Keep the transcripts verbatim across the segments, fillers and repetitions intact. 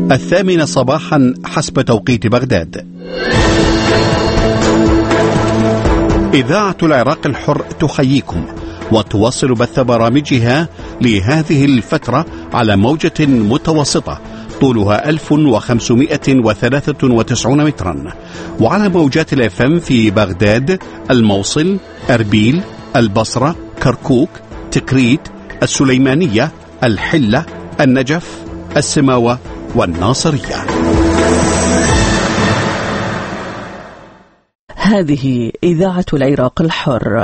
الثامنة صباحا حسب توقيت بغداد. إذاعة العراق الحر تحييكم وتواصل بث برامجها لهذه الفترة على موجة متوسطة طولها ألف وخمسمائة وثلاثة وتسعين مترا، وعلى موجات الاف ام في بغداد، الموصل، أربيل، البصرة، كركوك، تكريت، السليمانية، الحلة، النجف، السماوة والناصرية. هذه إذاعة العراق الحر.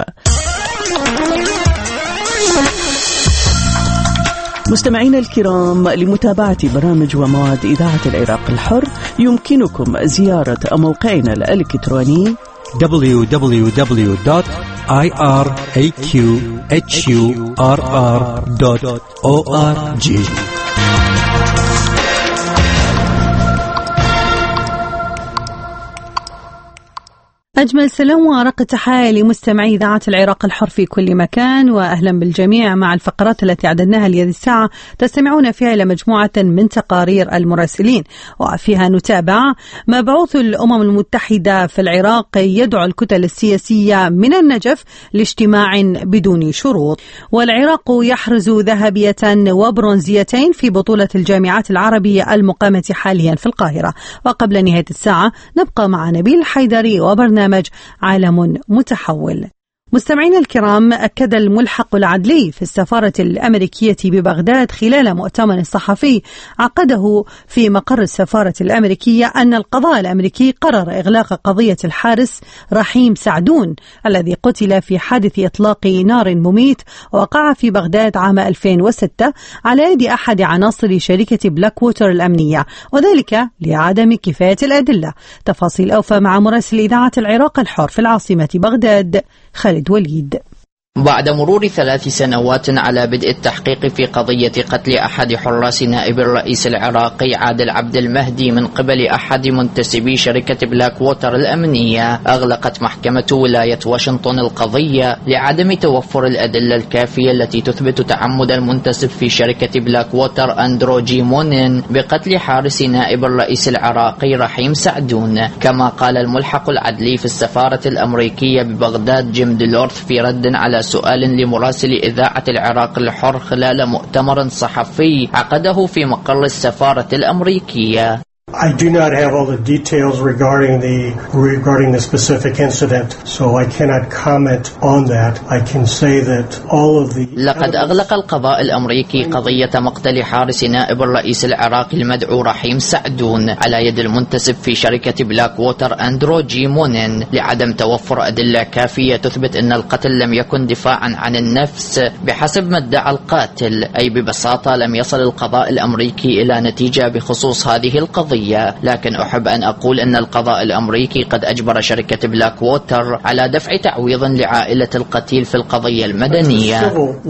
مستمعينا الكرام، لمتابعة برامج ومواد إذاعة العراق الحر يمكنكم زيارة موقعنا الإلكتروني دبليو دبليو دبليو دوت آي آر إيه كيو إتش يو آر آر دوت أو آر جي. أجمل سلام وأرق التحايا لمستمعي إذاعة العراق الحر في كل مكان، وأهلا بالجميع مع الفقرات التي أعددناها لهذه الساعة تستمعون فيها إلى مجموعة من تقارير المراسلين، وفيها نتابع مبعوث الأمم المتحدة في العراق يدعو الكتل السياسية من النجف لاجتماع بدون شروط، والعراق يحرز ذهبية وبرونزيتين في بطولة الجامعات العربية المقامة حاليا في القاهرة. وقبل نهاية الساعة نبقى مع نبيل الحيدري وبرنامج عالم متحول. مستمعينا الكرام، أكد الملحق العدلي في السفارة الأمريكية ببغداد خلال مؤتمر صحفي عقده في مقر السفارة الأمريكية أن القضاء الأمريكي قرر إغلاق قضية الحارس رحيم سعدون الذي قتل في حادث إطلاق نار مميت وقع في بغداد عام ألفين وستة على يد أحد عناصر شركة بلاك ووتر الأمنية، وذلك لعدم كفاية الأدلة. تفاصيل أوفى مع مراسل إذاعة العراق الحر في العاصمة بغداد خالد وليد. بعد مرور ثلاث سنوات على بدء التحقيق في قضية قتل أحد حراس نائب الرئيس العراقي عادل عبد المهدي من قبل أحد منتسبي شركة بلاك ووتر الأمنية، أغلقت محكمة ولاية واشنطن القضية لعدم توفر الأدلة الكافية التي تثبت تعمد المنتسب في شركة بلاك ووتر أندرو جي مونين بقتل حارس نائب الرئيس العراقي رحيم سعدون. كما قال الملحق العدلي في السفارة الأمريكية ببغداد جيم ديلورث في رد على سؤال لمراسل إذاعة العراق الحر خلال مؤتمر صحفي عقده في مقر السفارة الأمريكية: I do not have all the details regarding the regarding the specific incident, so I cannot comment on that. I can say that all of the لقد أغلق القضاء الأمريكي قضية مقتل حارس نائب الرئيس العراقي المدعو رحيم سعدون على يد المنتسب في شركة بلاك ووتر أندرو جي مونين لعدم توفر أدلة كافية تثبت أن القتل لم يكن دفاعا عن النفس بحسب ما ادعى القاتل، أي ببساطة لم يصل القضاء الأمريكي إلى نتيجة بخصوص هذه القضية. لكن أحب أن أقول أن القضاء الأمريكي قد أجبر شركة بلاك ووتر على دفع تعويض لعائلة القتيل في القضية المدنية.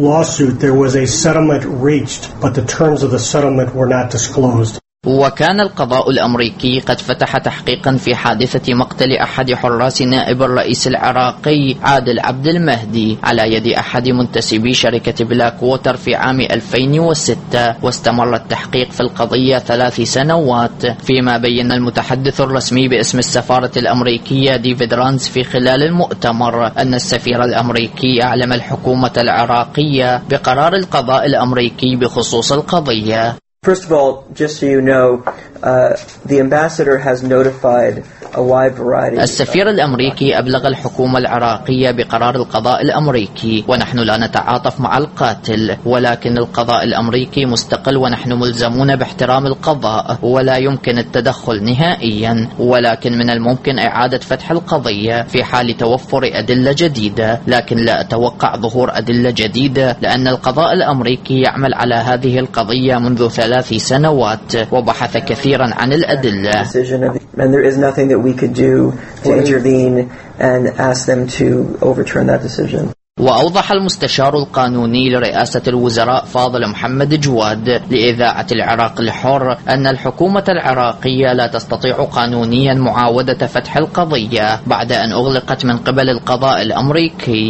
وكان القضاء الأمريكي قد فتح تحقيقا في حادثة مقتل أحد حراس نائب الرئيس العراقي عادل عبد المهدي على يد أحد منتسبي شركة بلاك ووتر في عام ألفين وستة، واستمر التحقيق في القضية ثلاث سنوات، فيما بين المتحدث الرسمي باسم السفارة الأمريكية ديفيد رانز في خلال المؤتمر أن السفير الأمريكي أعلم الحكومة العراقية بقرار القضاء الأمريكي بخصوص القضية. First of all, just so you know, uh, the ambassador has notified a wide variety. السفير الأمريكي أبلغ الحكومة العراقية بقرار القضاء الأمريكي، ونحن لا نتعاطف مع القاتل، ولكن القضاء الأمريكي مستقل ونحن ملزمون باحترام القضاء ولا يمكن التدخل نهائيا، ولكن من الممكن إعادة فتح القضية في حال توفر أدلة جديدة، لكن لا أتوقع ظهور أدلة جديدة لأن القضاء الأمريكي يعمل على هذه القضية منذ ثلاث سنوات وبحث كثيرا عن الأدلة. And there is nothing that we could do to intervene and ask them to overturn that decision. وأوضح المستشار القانوني لرئاسة الوزراء فاضل محمد جواد لإذاعة العراق الحر أن الحكومة العراقية لا تستطيع قانونيا معاودة فتح القضية بعد أن أغلقت من قبل القضاء الأمريكي.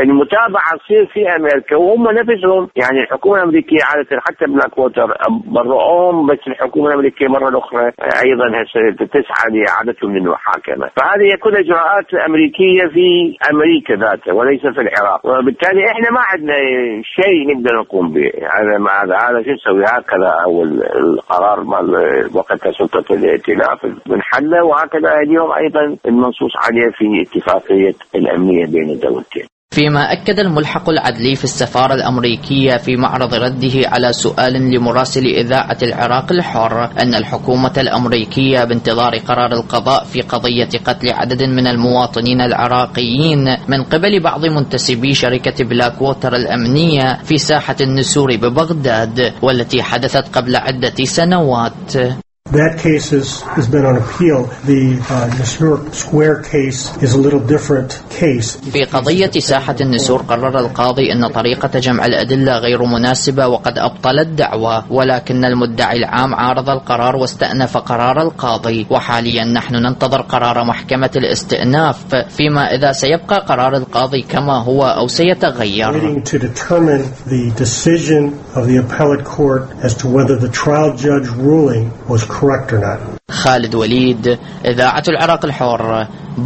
المتابعة تصير في أمريكا وهم نفسهم، يعني الحكومة الأمريكية عادة حتى بلاك ووتر برؤهم، بس الحكومة الأمريكية مرة أخرى أيضا تسعى لإعادتهم للمحاكمة. فهذه كل إجراءات أمريكية في أمريكا ذاتها وليس في العراق، وبالتالي إحنا ما عندنا شيء نقدر نقوم به. هذا ما هذا هذا شو نسوي هكذا، أو القرار مال وقت سلطة الائتلاف بنحله، وهكذا اليوم أيضا المنصوص عليه في اتفاقية الأمنية بين الدولتين. فيما أكد الملحق العدلي في السفارة الأمريكية في معرض رده على سؤال لمراسل إذاعة العراق الحر أن الحكومة الأمريكية بانتظار قرار القضاء في قضية قتل عدد من المواطنين العراقيين من قبل بعض منتسبي شركة بلاك ووتر الأمنية في ساحة النسور ببغداد، والتي حدثت قبل عدة سنوات. That case is, has been on appeal. The uh, Nasur Square case is a little different case. في قضية ساحة النسور قرر القاضي أن طريقة جمع الأدلة غير مناسبة وقد أبطل الدعوة، ولكن المدعي العام عارض القرار واستأنف قرار القاضي، وحاليا نحن ننتظر قرار محكمة الاستئناف فيما إذا سيبقى قرار القاضي كما هو أو سيتغير. Waiting to determine the decision of the appellate court as to whether the trial judge ruling was correct or not. خالد وليد، إذاعة العراق الحر،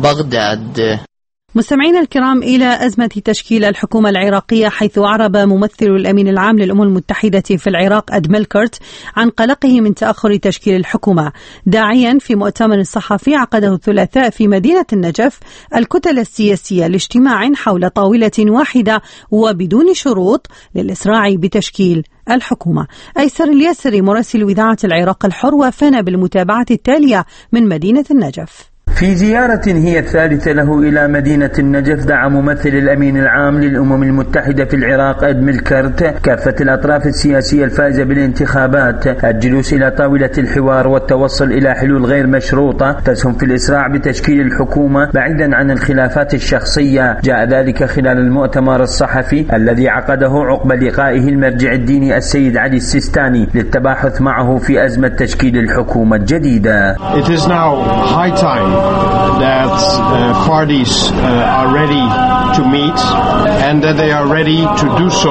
بغداد. مستمعينا الكرام، إلى أزمة تشكيل الحكومة العراقية، حيث أعرب ممثل الأمين العام للأمم المتحدة في العراق أد ميلكرت عن قلقه من تأخر تشكيل الحكومة، داعيا في مؤتمر صحفي عقده الثلاثاء في مدينة النجف الكتل السياسية لاجتماع حول طاولة واحدة وبدون شروط للإسراع بتشكيل الحكومة. أيسر الياسري مراسل إذاعة العراق الحر وافانا بالمتابعة التالية من مدينة النجف. في زيارة هي الثالثة له إلى مدينة النجف، دعا ممثل الأمين العام للأمم المتحدة في العراق أد ميلكرت كافة الأطراف السياسية الفائزة بالانتخابات الجلوس إلى طاولة الحوار والتوصل إلى حلول غير مشروطة تسهم في الإسراع بتشكيل الحكومة بعيدا عن الخلافات الشخصية. جاء ذلك خلال المؤتمر الصحفي الذي عقده عقب لقائه المرجع الديني السيد علي السيستاني للتباحث معه في أزمة تشكيل الحكومة الجديدة. It is now high time that uh, parties uh, are ready to meet and that they are ready to do so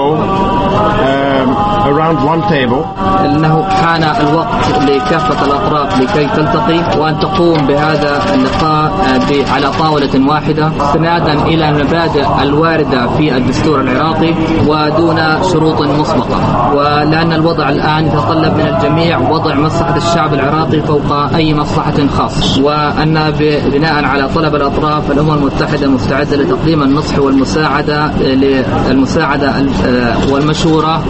um, around one table. إنه حان الوقت لكافة الأطراف لكي تلتقي وأن تقوم بهذا اللقاء على طاولة واحدة استنادا إلى المبادئ الواردة في الدستور العراقي ودون شروط مسبقة، ولأن الوضع الآن يتطلب من الجميع وضع مصلحة الشعب العراقي فوق أي مصلحة خاصة، وأن بناء على طلب الأطراف الأمم المتحدة مستعدة لتقديم النصح والمساعدة للمساعدة والمشورة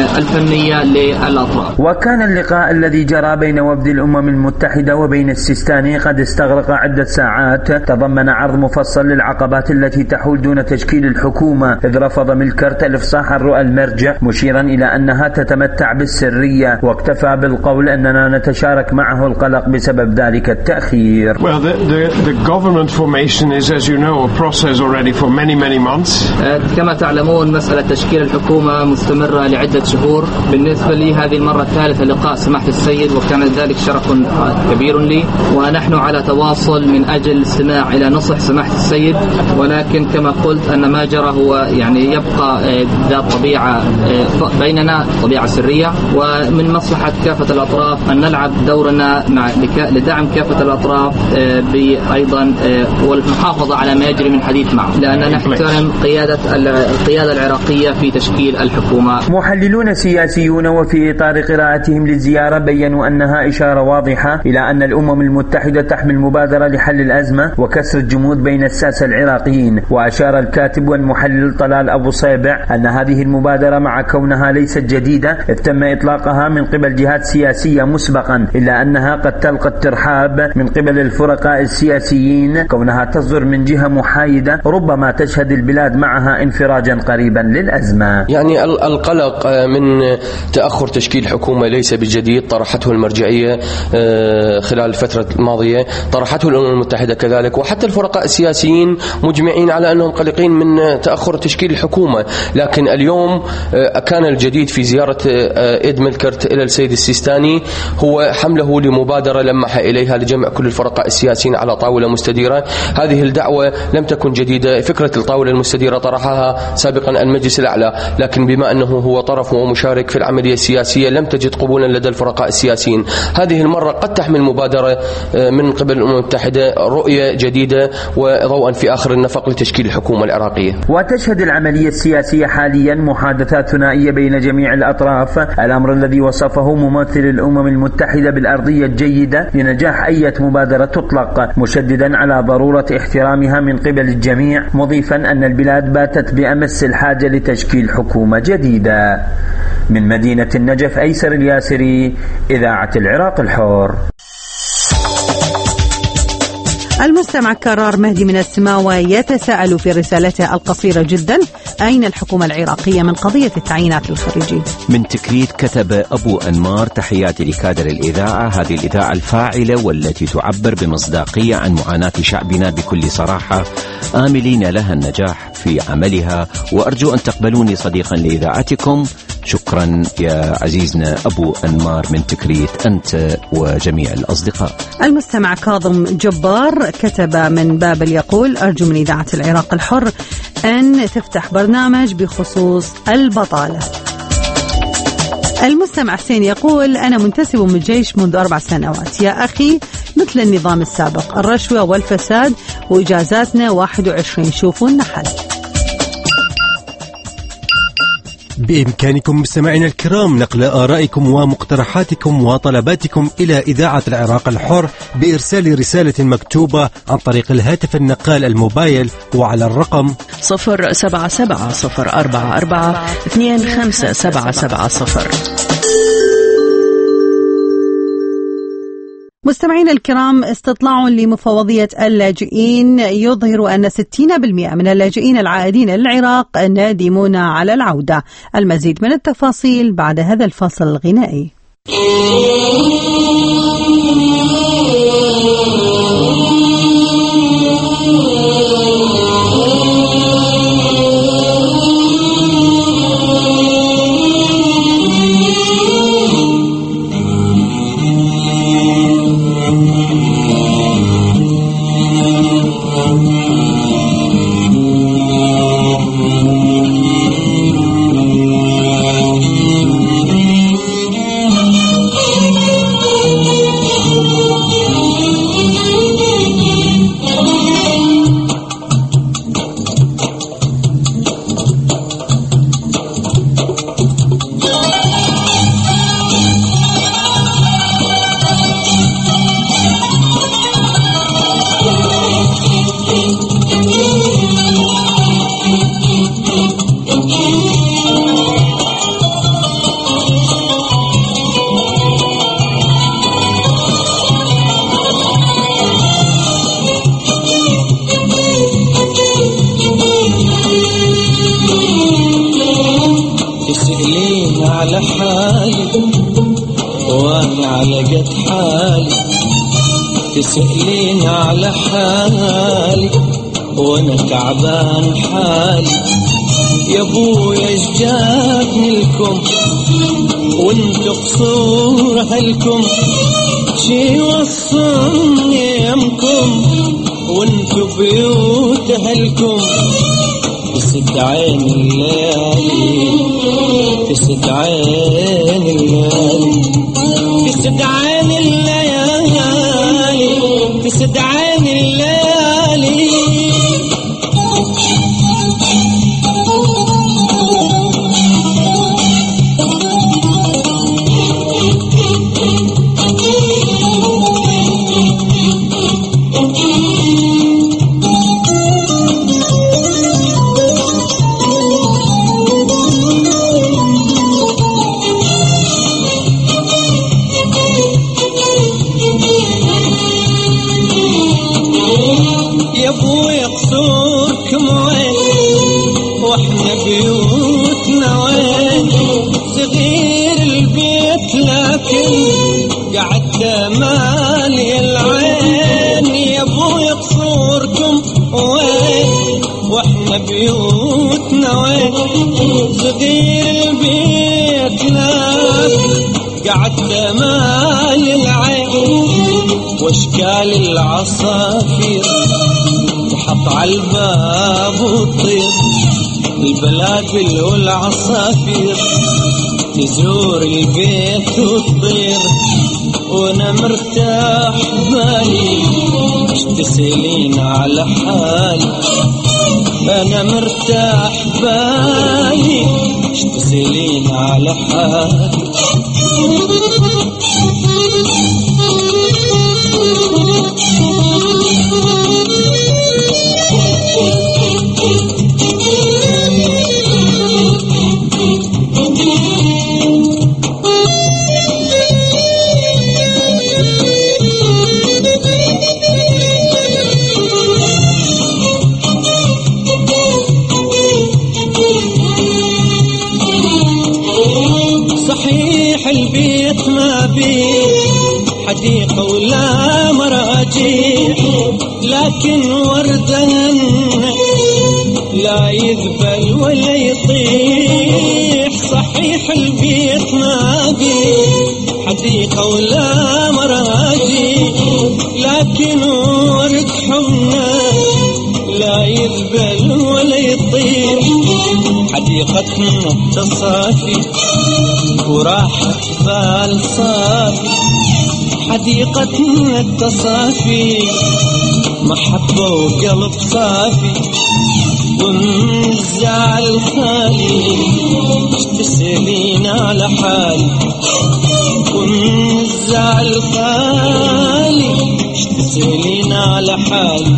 الفنية للأطراف. وكان اللقاء الذي جرى بين وفد الأمم المتحدة وبين السيستاني قد استغرق عدة ساعات، تضمن عرض مفصل للعقبات التي تحول دون تشكيل الحكومة، إذ رفض ميلكرت الإفصاح عن رؤى المرجع مشيرا إلى أنها تتمتع بالسرية، واكتفى بالقول أننا نتشارك معه القلق بسبب ذلك التأخير. Well, the, the, the government formation is, as you know, a process already for many, many months. كما تعلمون مسألة تشكيل الحكومة مستمرة لعدة شهور. بالنسبة لي هذه المرة الثالثة لقاء سماحة السيد، وكان ذلك شرف كبير لي، ونحن على تواصل من أجل الاستماع إلى نصح سماحة السيد، ولكن كما قلت أن ما جرى هو يعني يبقى ذات طبيعة بيننا، طبيعة سرية، ومن مصلحة كافة الأطراف أن نلعب دورنا مع لدعم كافة الأطراف بأيضا والمحافظة على ما يجري من حديث معه، لأننا نحترم قيادة القيادة العراقية في تشكيل الحكومة. محللون سياسيون وفي إطار قراءتهم للزيارة بيّنوا أنها إشارة واضحة إلى أن الأمم المتحدة تحمل مبادرة لحل الأزمة وكسر الجمود بين الساسة العراقيين. وأشار الكاتب والمحلل طلال أبو صيبع أن هذه المبادرة مع كونها ليست جديدة إذ تم إطلاقها من قبل جهات سياسية مسبقا، إلا أنها قد تلقى الترحاب من قبل الفرقاء السياسيين كونها تصدر من جهة محايدة ربما تشهد البلاد معها انفراجا قريبا للأزمة. يعني القلق من من تأخر تشكيل حكومة ليس بجديد، طرحته المرجعية خلال الفترة الماضية، طرحته الأمم المتحدة كذلك، وحتى الفرقاء السياسيين مجمعين على أنهم قلقين من تأخر تشكيل الحكومة. لكن اليوم كان الجديد في زيارة إد ملكرت إلى السيد السيستاني هو حمله لمبادرة لمح إليها لجمع كل الفرقاء السياسيين على طاولة مستديرة. هذه الدعوة لم تكن جديدة، فكرة الطاولة المستديرة طرحها سابقا المجلس الأعلى، لكن بما أنه هو طرف ومشارك في العملية السياسية لم تجد قبولا لدى الفرقاء السياسيين. هذه المرة قد تحمل مبادرة من قبل الأمم المتحدة رؤية جديدة وضوءا في آخر النفق لتشكيل الحكومة العراقية. وتشهد العملية السياسية حاليا محادثات ثنائية بين جميع الأطراف، الأمر الذي وصفه ممثل الأمم المتحدة بالأرضية الجيدة لنجاح أي مبادرة تطلق، مشددا على ضرورة احترامها من قبل الجميع، مضيفا أن البلاد باتت بأمس الحاجة لتشكيل حكومة جديدة. من مدينة النجف، أيسر الياسري، إذاعة العراق الحر. المستمع كرار مهدي من السماوة يتساءل في رسالته القصيرة جدا: أين الحكومة العراقية من قضية التعيينات للخريجين؟ من تكريت كتب أبو أنمار: تحياتي لكادر الإذاعة، هذه الإذاعة الفاعلة والتي تعبر بمصداقية عن معاناة شعبنا بكل صراحة، آملين لها النجاح في عملها، وأرجو أن تقبلوني صديقا لإذاعتكم. شكرا يا عزيزنا أبو أنمار من تكريت، أنت وجميع الأصدقاء. المستمع كاظم جبار كتب من بابل يقول: أرجو من إذاعة العراق الحر أن تفتح برنامج بخصوص البطالة. المستمع حسين يقول: أنا منتسب من الجيش منذ أربع سنوات يا أخي، مثل النظام السابق، الرشوة والفساد، وإجازاتنا واحد وعشرين، شوفوا النحل. بإمكانكم مستمعينا الكرام نقل آرائكم ومقترحاتكم وطلباتكم إلى إذاعة العراق الحر بإرسال رسالة مكتوبة عن طريق الهاتف النقال الموبايل وعلى الرقم صفر سبعة سبعة صفر أربعة أربعة اثنين خمسة سبعة سبعة صفر. مستمعين الكرام، استطلاع لمفوضية اللاجئين يظهر أن ستين بالمئة من اللاجئين العائدين للعراق نادمون على العودة. المزيد من التفاصيل بعد هذا الفاصل الغنائي. على حالي وانا على قد حالي، تسألين على حالي وانا تعبان حالي. يا ابويا ايش جابني لكم وانتو قصور اهلكم، شي وصلني يمكم وانتو بيوت اهلكم. تسد عين الليالي تسد عين الليالي تسد عين الليالي تسد عين الليالي. البيت نافي قعدت مال العين واشكال العصافير وحط عالباب وطير البلابل والعصافير تزور البيت وتطير وانا مرتاح بالي اش تسألين على حالي انا مرتاح بالي اش تسألين على حالي البيت ما بيه حديقة ولا مراجيح لكن وردهن لا يذبل ولا يطيح. صحيح البيت ما بيه حديقة ولا مراجيح لكن ورد حمنا لا يذبل ولا يطيح. حديقتنا تصافي وراحة بال صافي حديقتنا التصافي محبة وقلب صافي ومن الزعل خالي اش تسألين على حالي ومن الزعل خالي اش تسألين على حالي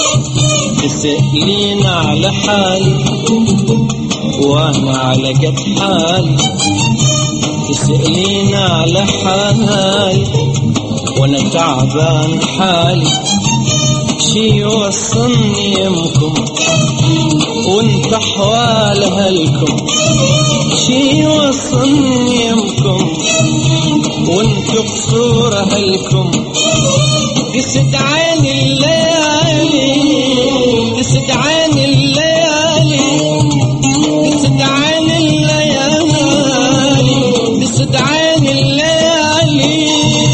تسألين على حالي وانا على قد حالي تسألين على حالي وانا تعبان حالي شي يوصلني يمكم وانت حوال اهلكم شي يوصلني يمكم وانت قصور اهلكم تسد عين الليالي تسد عين الليالي تسد عين الليالي تسد عين الليالي.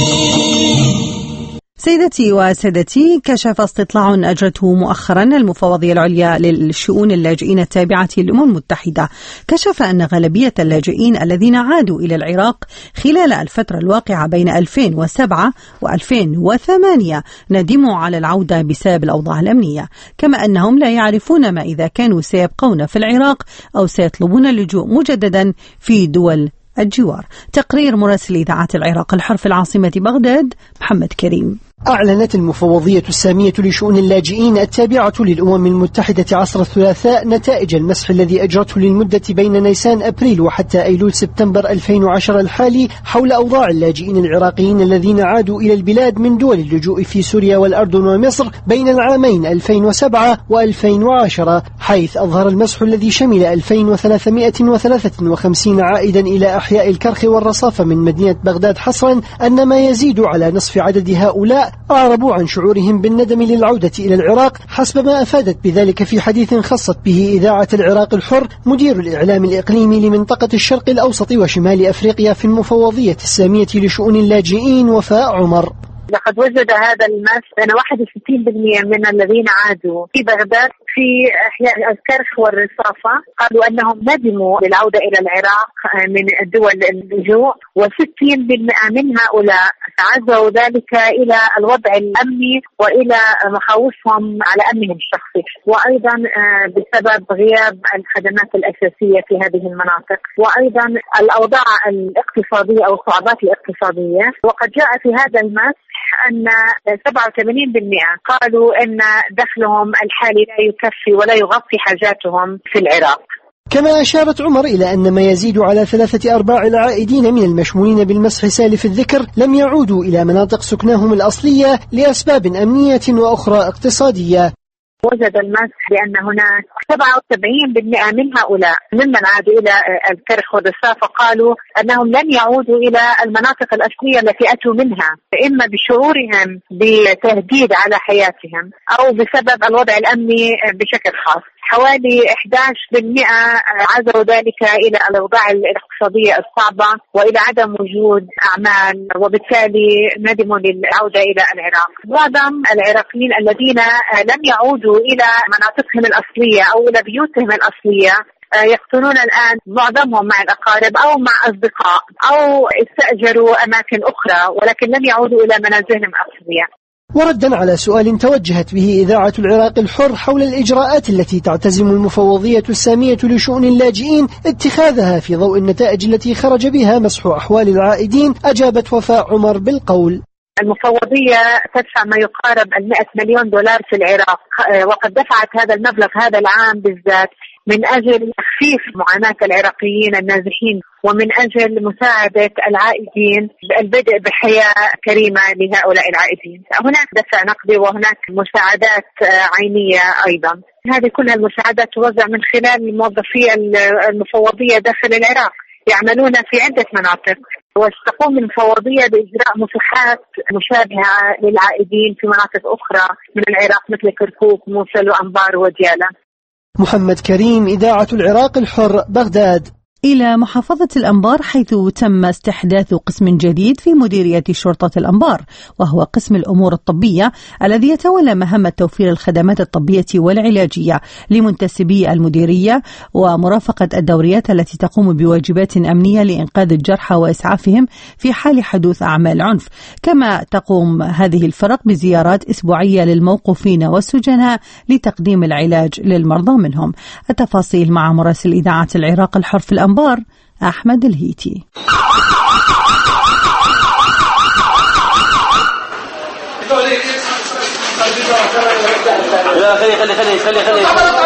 سيدتي وسادتي، كشف استطلاع أجرته مؤخرا المفوضية العليا للشؤون اللاجئين التابعة للأمم المتحدة، كشف أن غالبية اللاجئين الذين عادوا إلى العراق خلال الفترة الواقعة بين ألفين وسبعة وألفين وثمانية ندموا على العودة بسبب الأوضاع الأمنية، كما أنهم لا يعرفون ما إذا كانوا سيبقون في العراق أو سيطلبون اللجوء مجددا في دول الجوار. تقرير مراسل إذاعة العراق الحر في العاصمة بغداد محمد كريم. أعلنت المفوضية السامية لشؤون اللاجئين التابعة للأمم المتحدة عصر الثلاثاء نتائج المسح الذي أجرته للمدة بين نيسان أبريل وحتى أيلول سبتمبر ألفين وعشرة الحالي حول أوضاع اللاجئين العراقيين الذين عادوا إلى البلاد من دول اللجوء في سوريا والأردن ومصر بين العامين ألفين وسبعة وألفين وعشرة، حيث أظهر المسح الذي شمل ألفين وثلاثمائة وثلاثة وخمسين عائدا إلى أحياء الكرخ والرصافة من مدينة بغداد حصرا أن ما يزيد على نصف عدد هؤلاء أعربوا عن شعورهم بالندم للعودة إلى العراق، حسب ما أفادت بذلك في حديث خصت به إذاعة العراق الحر مدير الإعلام الإقليمي لمنطقة الشرق الأوسط وشمال أفريقيا في المفوضية السامية لشؤون اللاجئين وفاء عمر. لقد وجد هذا المس أن واحد وستين بالمئة من الذين عادوا في بغداد في أحياء الكرخ والرصافة قالوا أنهم ندموا للعودة إلى العراق من دول اللجوء، وستين بالمئة من هؤلاء عزوا ذلك إلى الوضع الأمني وإلى مخاوفهم على أمنهم الشخصي، وأيضا بسبب غياب الخدمات الأساسية في هذه المناطق، وأيضا الأوضاع الاقتصادية أو الصعوبات الاقتصادية. وقد جاء في هذا المس أن سبعة وثمانين بالمئة قالوا أن دخلهم الحالي لا يكفي ولا يغطي حاجاتهم في العراق. كما أشارت عمر إلى أن ما يزيد على ثلاثة أرباع العائدين من المشمولين بالمسح سالف الذكر لم يعودوا إلى مناطق سكناهم الأصلية لأسباب أمنية وأخرى اقتصادية. وجد المسح بأن هناك سبعة وسبعين بالمئة من هؤلاء ممن عادوا إلى الكرخ والرصافة قالوا أنهم لن يعودوا إلى المناطق الأصلية التي أتوا منها، إما بشعورهم بتهديد على حياتهم أو بسبب الوضع الأمني بشكل خاص. حوالي إحدى عشر بالمئة عزوا ذلك إلى الأوضاع الاقتصادية الصعبة وإلى عدم وجود أعمال، وبالتالي ندموا للعودة إلى العراق. معظم العراقيين الذين لم يعودوا إلى مناطقهم الأصلية أو إلى بيوتهم الأصلية يقطنون الآن معظمهم مع الأقارب أو مع أصدقاء أو استأجروا أماكن أخرى، ولكن لم يعودوا إلى منازلهم الأصلية. وردا على سؤال توجهت به إذاعة العراق الحر حول الإجراءات التي تعتزم المفوضية السامية لشؤون اللاجئين اتخاذها في ضوء النتائج التي خرج بها مسح أحوال العائدين، أجابت وفاء عمر بالقول: المفوضية تدفع ما يقارب المئة مليون دولار في العراق، وقد دفعت هذا المبلغ هذا العام بالذات من أجل تخفيف معاناة العراقيين النازحين ومن أجل مساعدة العائدين البدء بحياة كريمة لهؤلاء العائدين. هناك دفع نقدي وهناك مساعدات عينية أيضا. هذه كلها المساعدات توزع من خلال موظفي المفوضية داخل العراق يعملون في عدة مناطق، وستقوم المفوضية بإجراء مساحات مشابهة للعائدين في مناطق أخرى من العراق مثل كركوك، موصل، وأنبار وديالى. محمد كريم، إذاعة العراق الحر، بغداد. إلى محافظة الأنبار، حيث تم استحداث قسم جديد في مديرية شرطة الأنبار، وهو قسم الأمور الطبية الذي يتولى مهمة توفير الخدمات الطبية والعلاجية لمنتسبي المديرية ومرافقة الدوريات التي تقوم بواجبات أمنية لإنقاذ الجرحى وإسعافهم في حال حدوث أعمال عنف. كما تقوم هذه الفرق بزيارات أسبوعية للموقوفين والسجناء لتقديم العلاج للمرضى منهم. التفاصيل مع مراسل إذاعة العراق الحر في الأنبار أحمد الهيتي. لا خلي خلي خلي خلي خلي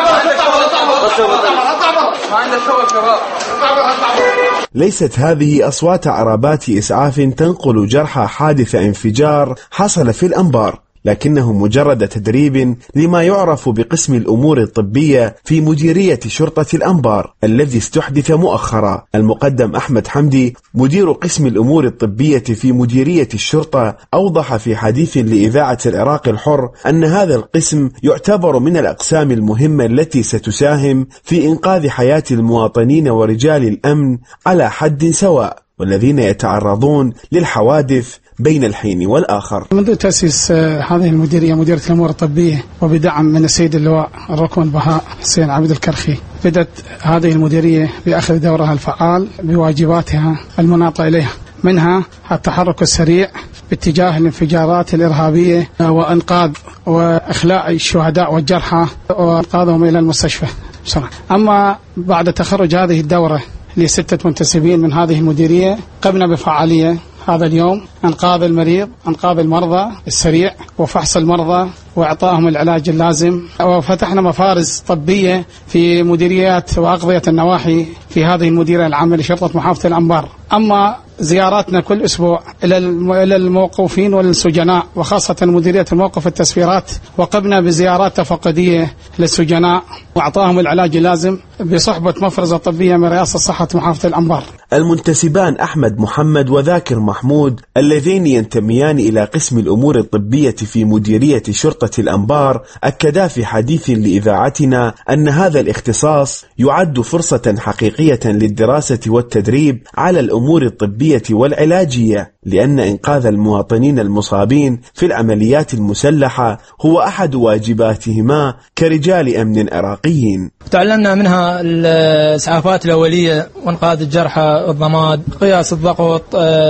ليست هذه أصوات عربات إسعاف تنقل جرحى حادث انفجار حصل في الأنبار، لكنه مجرد تدريب لما يعرف بقسم الأمور الطبية في مديرية شرطة الأنبار الذي استحدث مؤخرا. المقدم أحمد حمدي مدير قسم الأمور الطبية في مديرية الشرطة أوضح في حديث لإذاعة العراق الحر أن هذا القسم يعتبر من الأقسام المهمة التي ستساهم في إنقاذ حياة المواطنين ورجال الأمن على حد سواء، والذين يتعرضون للحوادث بين الحين والآخر. منذ تأسيس هذه المديرية، مديرية الأمور الطبية، وبدعم من السيد اللواء الركن بهاء حسين عبد الكرخي، بدأت هذه المديرية بأخذ دورها الفعال بواجباتها المناطة إليها، منها التحرك السريع باتجاه الانفجارات الإرهابية وإنقاذ وإخلاء الشهداء والجرحى وإنقاذهم إلى المستشفى بسرعة. أما بعد تخرج هذه الدورة لستة منتسبين من هذه المديرية، قمنا بفعالية هذا اليوم انقاذ المريض، انقاذ المرضى السريع وفحص المرضى واعطائهم العلاج اللازم، وفتحنا مفارز طبية في مديريات واقضية النواحي في هذه المديرية العامة لشرطة محافظة الأنبار. اما زياراتنا كل اسبوع الى الى الموقوفين والسجناء، وخاصة مديرية الموقف التسفيرات، وقمنا بزيارات تفقدية للسجناء واعطائهم العلاج اللازم بصحبة مفرزة طبية من رئاسة صحة محافظة الأنبار. المنتسبان أحمد محمد وذاكر محمود اللذين ينتميان إلى قسم الأمور الطبية في مديرية شرطة الأنبار أكدا في حديث لإذاعتنا أن هذا الاختصاص يعد فرصة حقيقية للدراسة والتدريب على الأمور الطبية والعلاجية، لأن إنقاذ المواطنين المصابين في العمليات المسلحة هو أحد واجباتهما كرجال أمن عراقيين. تعلمنا منها الإسعافات الأولية وإنقاذ الجرحى، الضماد، قياس الضغط،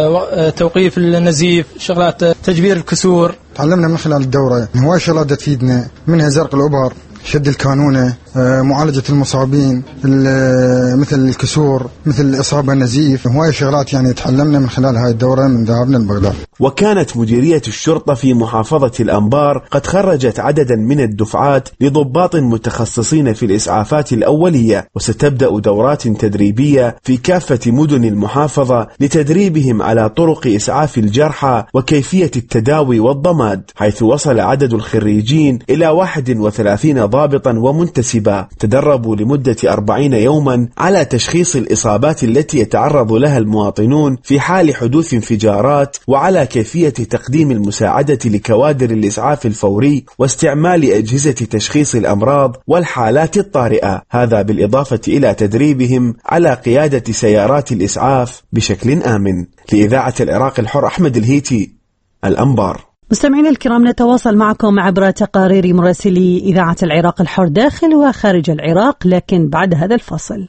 توقيف النزيف، شغلات تجبير الكسور. تعلمنا من خلال الدورة هواي شغلات تفيدنا، منها زرق الأبهر، شد الكانونة، معالجة المصابين مثل الكسور، مثل الإصابة النزيف، هواي شغلات يعني تعلمنا من خلال هاي الدورة من ذهابنا لبغداد. وكانت مديرية الشرطة في محافظة الأنبار قد خرجت عددا من الدفعات لضباط متخصصين في الإسعافات الأولية، وستبدأ دورات تدريبية في كافة مدن المحافظة لتدريبهم على طرق إسعاف الجرحى وكيفية التداوي والضماد، حيث وصل عدد الخريجين إلى واحد وثلاثين ضابطا ومنتسبا مناسبة تدربوا لمدة أربعين يوما على تشخيص الإصابات التي يتعرض لها المواطنون في حال حدوث انفجارات، وعلى كيفية تقديم المساعدة لكوادر الإسعاف الفوري واستعمال أجهزة تشخيص الأمراض والحالات الطارئة، هذا بالإضافة إلى تدريبهم على قيادة سيارات الإسعاف بشكل آمن. لإذاعة العراق الحر، أحمد الهيتي، الأنبار. مستمعينا الكرام، نتواصل معكم عبر تقارير مراسلي إذاعة العراق الحر داخل وخارج العراق، لكن بعد هذا الفاصل.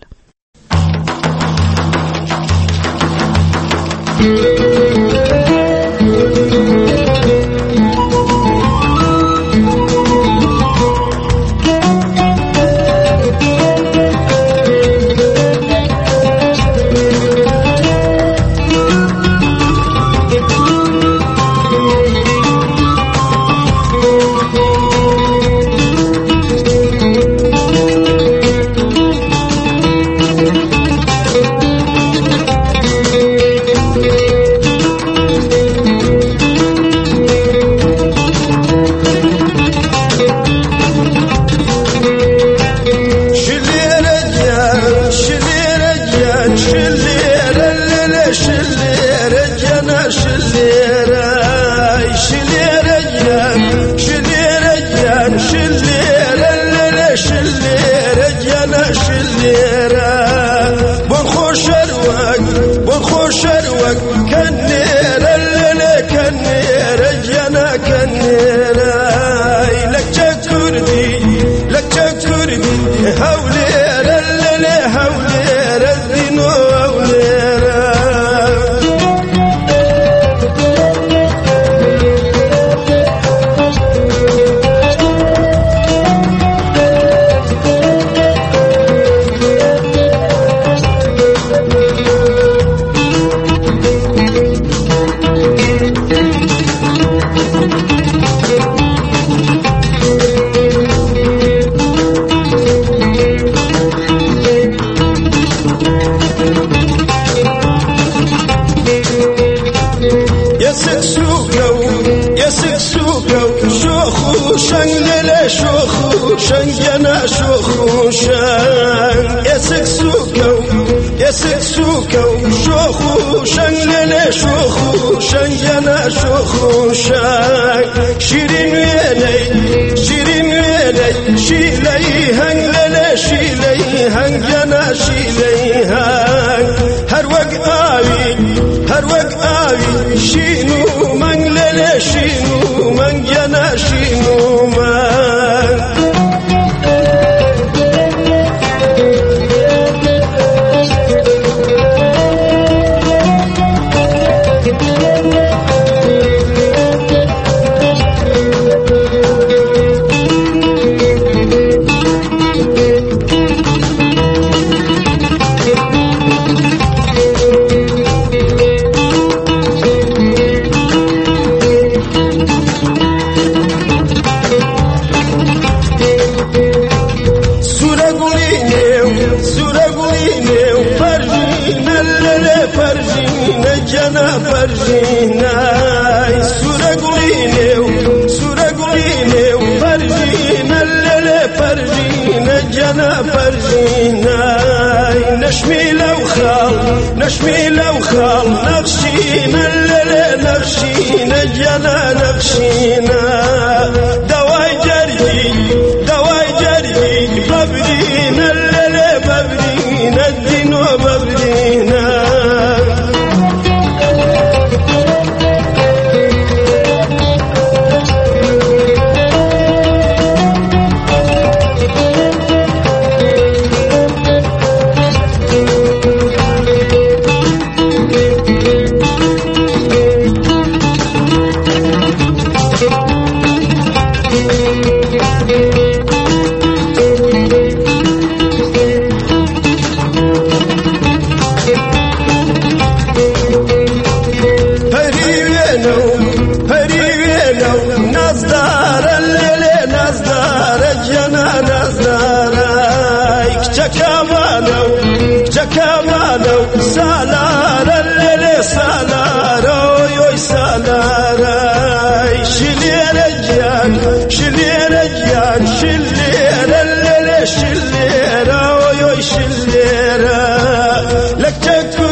شلي رجال شلي رجال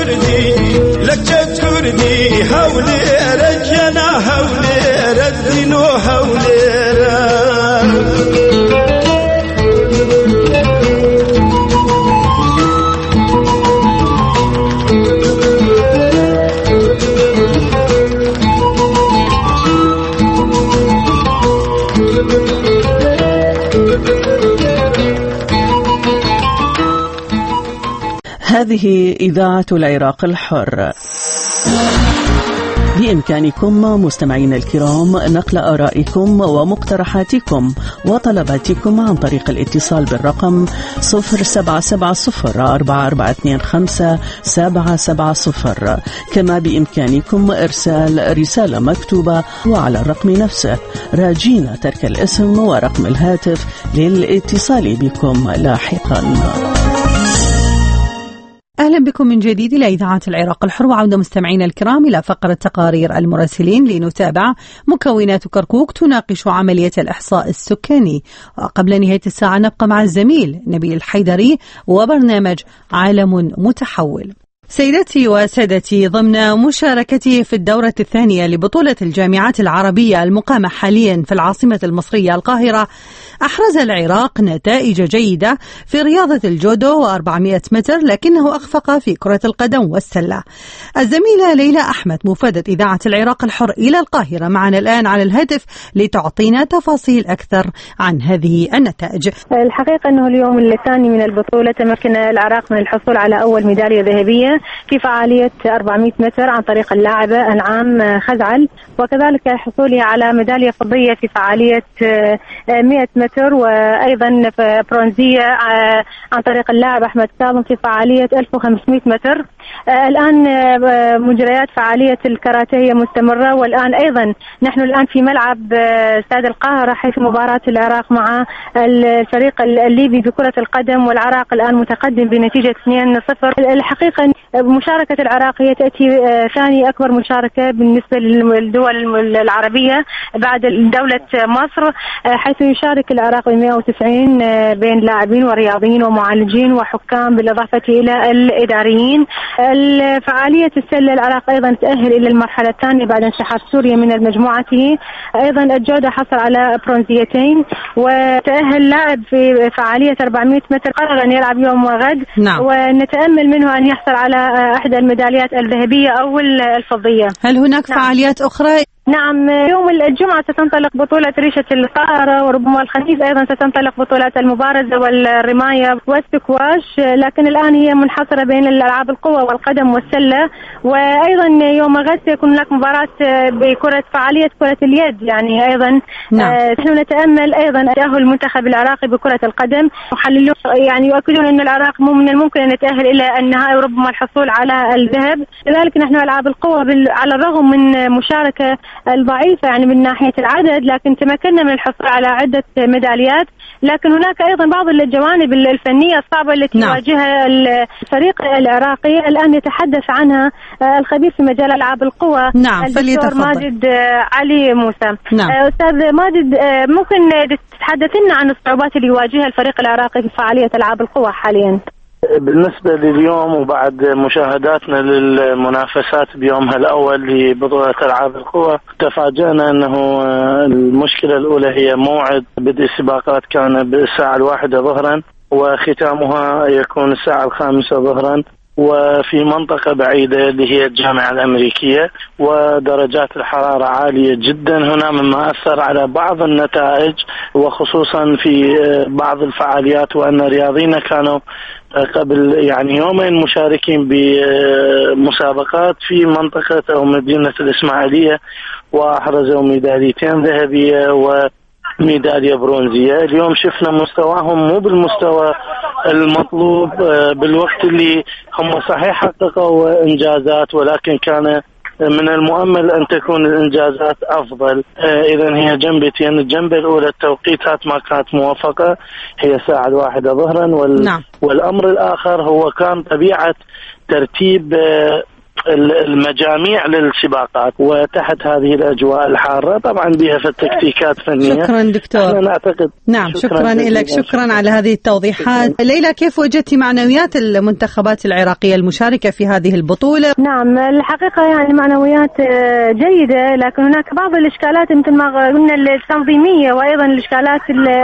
كردي لك كردي هولي رجنا هولي ردينو هولي هذه إذاعة العراق الحر. بإمكانكم مستمعين الكرام نقل آرائكم ومقترحاتكم وطلباتكم عن طريق الاتصال بالرقم صفر سبعة سبعة صفر أربعة أربعة اثنين خمسة سبعة سبعة صفر. كما بإمكانكم إرسال رسالة مكتوبة وعلى الرقم نفسه، راجين ترك الاسم ورقم الهاتف للاتصال بكم لاحقا. أهلا بكم من جديد إلى إذاعة العراق الحر، وعودة مستمعين الكرام إلى فقرة تقارير المراسلين لنتابع مكونات كركوك تناقش عملية الإحصاء السكاني. وقبل نهاية الساعة نبقى مع الزميل نبيل الحيدري وبرنامج عالم متحول. سيداتي وسادتي، ضمن مشاركته في الدورة الثانية لبطولة الجامعات العربية المقامة حاليا في العاصمة المصرية القاهرة، أحرز العراق نتائج جيدة في رياضة الجودو وأربعمائة متر، لكنه أخفق في كرة القدم والسلة. الزميلة ليلى أحمد مفادة إذاعة العراق الحر إلى القاهرة معنا الآن على الهاتف لتعطينا تفاصيل أكثر عن هذه النتائج. الحقيقة أنه اليوم الثاني من البطولة تمكن العراق من الحصول على أول ميدالية ذهبية في فعالية أربعمائة متر عن طريق اللاعبة أنعام خزعل، وكذلك حصوله على ميدالية فضية في فعالية مئة متر، وأيضا برونزية عن طريق اللاعب أحمد كاظم في فعالية ألف وخمسمائة متر. الآن مجريات فعالية الكاراتيه هي مستمرة، والآن أيضا نحن الآن في ملعب استاد القاهرة حيث مباراة العراق مع الفريق الليبي بكرة القدم، والعراق الآن متقدم بنتيجة اثنين صفر. الحقيقة مشاركة العراق هي تأتي ثاني أكبر مشاركة بالنسبة للدول العربية بعد دولة مصر، حيث يشارك العراق ب مئة وتسعين بين لاعبين ورياضيين ومعالجين وحكام بالإضافة إلى الإداريين. الفعالية السلة العراق أيضا تأهل إلى المرحلة الثانية بعد انسحاب سوريا من مجموعته. أيضا الجودة حصل على برونزيتين، وتأهل لاعب في فعالية أربعمائة متر قرر أن يلعب يوم وغد. نعم. ونتأمل منه أن يحصل على أحد الميداليات الذهبية أو الفضية. هل هناك نعم. فعاليات أخرى؟ نعم، يوم الجمعة ستنطلق بطولة ريشة القاهرة، وربما الخميس أيضا ستنطلق بطولات المبارزة والرماية والسكواش، لكن الآن هي منحصرة بين الألعاب القوى والقدم والسلة. وأيضا يوم غد سيكون هناك مباراة بكرة فعالية كرة اليد، يعني أيضا نعم. آه نحن نتأمل أيضا تأهل المنتخب العراقي بكرة القدم، محللون يعني يؤكدون أن العراق من الممكن أن يتأهل إلى النهائي وربما الحصول على الذهب. لذلك نحن ألعاب القوى على الرغم من مشاركة الضعيفة يعني من ناحية العدد، لكن تمكنا من الحصول على عدة ميداليات. لكن هناك أيضا بعض الجوانب الفنية الصعبة التي نعم. يواجهها الفريق العراقي الآن يتحدث عنها الخبير في مجال ألعاب القوى نعم. الدكتور ماجد علي موسى. نعم. أستاذ ماجد، ممكن تتحدث لنا عن الصعوبات اللي يواجهها الفريق العراقي في فعالية ألعاب القوى حاليا؟ بالنسبة لليوم وبعد مشاهداتنا للمنافسات بيومها الأول لبطولة ألعاب القوى، تفاجأنا أنه المشكلة الأولى هي موعد بدء السباقات كان بالساعة الواحدة ظهرا، وختامها يكون الساعة الخامسة ظهرا، وفي منطقة بعيدة اللي هي الجامعة الأمريكية، ودرجات الحرارة عالية جدا هنا، مما أثر على بعض النتائج وخصوصا في بعض الفعاليات، وأن رياضينا كانوا قبل يعني يومين مشاركين بمسابقات في منطقة أو مدينة الإسماعيلية، وأحرزوا ميداليتين ذهبية وميدالية برونزية. اليوم شفنا مستواهم مو بالمستوى المطلوب بالوقت اللي هم صحيح حققوا إنجازات، ولكن كان من المؤمل أن تكون الإنجازات أفضل. إذن هي جنبتين، الجنبة الأولى التوقيتات ما كانت موافقة، هي الساعة الواحدة ظهرا، وال... نعم. والأمر الآخر هو كان طبيعة ترتيب المجاميع للسباقات، وتحت هذه الأجواء الحارة طبعا بها في التكتيكات فنية. شكرا دكتور. نعتقد نعم شكرا, شكرا لك، شكرا على هذه التوضيحات. شكرا. ليلى، كيف وجدتي معنويات المنتخبات العراقية المشاركة في هذه البطولة؟ نعم الحقيقة يعني معنويات جيدة، لكن هناك بعض الإشكالات مثل ما قلنا التنظيمية وأيضا الإشكالات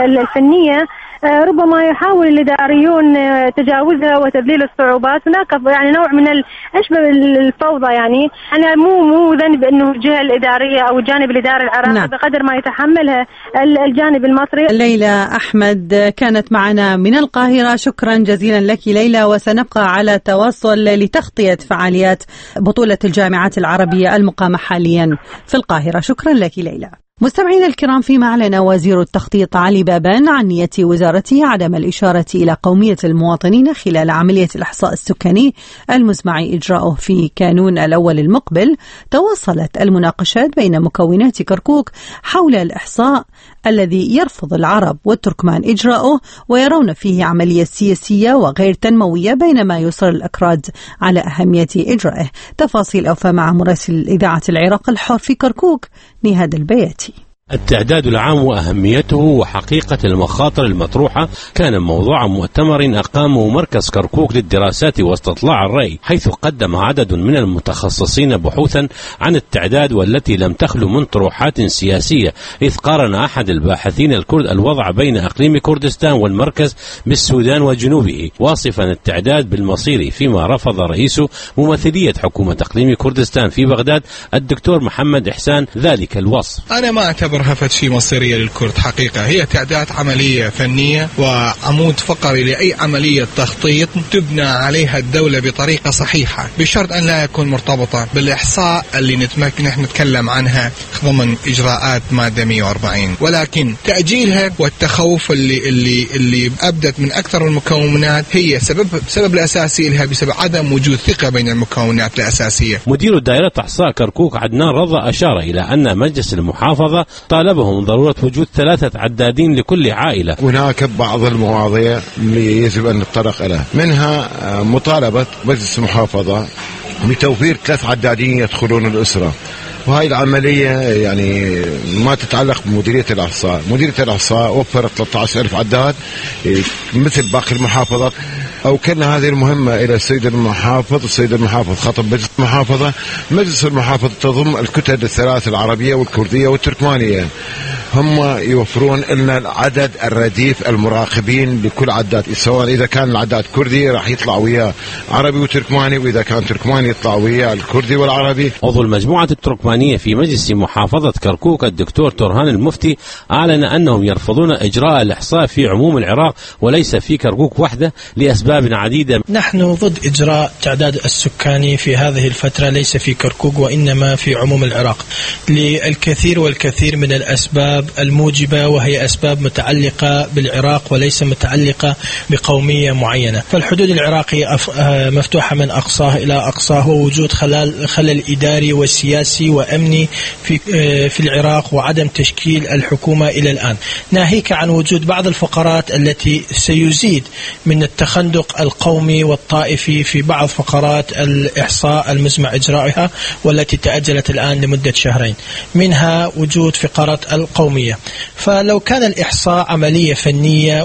الفنية ربما يحاول الإداريون تجاوزها وتذليل الصعوبات. هناك يعني نوع من أشبه الفوضى، يعني أنا مو مو ذنب إنه الجهة الإدارية أو الجانب الإداري العراقي نعم. بقدر ما يتحملها الجانب المصري. ليلى أحمد كانت معنا من القاهرة، شكرا جزيلا لك ليلى، وسنبقى على تواصل لتغطية فعاليات بطولة الجامعات العربية المقامة حاليا في القاهرة. شكرا لك ليلى. مستمعينا الكرام، فيما أعلن وزير التخطيط علي بابان عن نية وزارته عدم الإشارة إلى قومية المواطنين خلال عملية الإحصاء السكاني المزمع إجراؤه في كانون الأول المقبل، تواصلت المناقشات بين مكونات كركوك حول الإحصاء الذي يرفض العرب والتركمان إجراؤه ويرون فيه عملية سياسية وغير تنموية، بينما يصر الأكراد على أهمية إجرائه. تفاصيل أوفى مع مراسل إذاعة العراق الحر في كركوك نهاد البياتي. التعداد العام وأهميته وحقيقة المخاطر المطروحة كان موضوع مؤتمر أقامه مركز كركوك للدراسات واستطلاع الرأي، حيث قدم عدد من المتخصصين بحوثا عن التعداد والتي لم تخلو من طروحات سياسية، إذ قارن أحد الباحثين الكرد الوضع بين أقليم كردستان والمركز بالسودان وجنوبه، واصفا التعداد بالمصيري، فيما رفض رئيس ممثلية حكومة أقليم كردستان في بغداد الدكتور محمد إحسان ذلك الوصف. أنا ما أعتبر هفت شيء مصيرية للكرد، حقيقة هي تعداد عملية فنية وعمود فقري لأي عملية تخطيط تبنى عليها الدولة بطريقة صحيحة، بشرط أن لا يكون مرتبطا بالإحصاء اللي نتمكن نحن نتكلم عنها ضمن إجراءات مادة مئة وأربعين. ولكن تأجيلها والتخوف اللي اللي اللي أبدت من أكثر المكونات هي سبب سبب الأساسي لها بسبب عدم وجود ثقة بين المكونات الأساسية. مدير دائرة إحصاء كركوك عدنان رضا أشار إلى أن مجلس المحافظة طالبهم ضرورة وجود ثلاثة عدادين لكل عائلة. هناك بعض المواضيع اللي يجب أن نتطرق إليها، منها مطالبة مجلس المحافظة بتوفير ثلاث عدادين يدخلون الأسرة، وهي العملية يعني ما تتعلق بمديرية الإحصاء. مديرية الإحصاء وفرت ثلاثة عشر ألف عداد مثل باقي المحافظات، أو كان هذه المهمة إلى السيد المحافظ. السيد المحافظ خطب مجلس المحافظة. مجلس المحافظة تضم الكتل الثلاث العربية والكردية والتركمانية، هم يوفرون لنا العدد الرديف المراقبين لكل عداد، سواء إذا كان العداد كردي راح يطلع وياه عربي وتركماني، وإذا كان تركماني يطلع وياه الكردي والعربي. عضو المجموعة التركمانية في مجلس محافظة كركوك الدكتور تورهان المفتي أعلن أنهم يرفضون إجراء الإحصاء في عموم العراق وليس في كركوك وحده لأسباب عديدة. نحن ضد إجراء تعداد السكاني في هذه الفترة ليس في كركوك وإنما في عموم العراق للكثير والكثير من الأسباب الموجبة، وهي أسباب متعلقة بالعراق وليس متعلقة بقومية معينة. فالحدود العراقية مفتوحة من أقصاه إلى أقصاه، ووجود خلل خلل إداري وسياسي وأمني في في العراق وعدم تشكيل الحكومة إلى الآن، ناهيك عن وجود بعض الفقرات التي سيزيد من التخندق القومي والطائفي في بعض فقرات الإحصاء المزمع إجراءها والتي تأجلت الآن لمدة شهرين، منها وجود فقرات القومية. فلو كان الإحصاء عملية فنية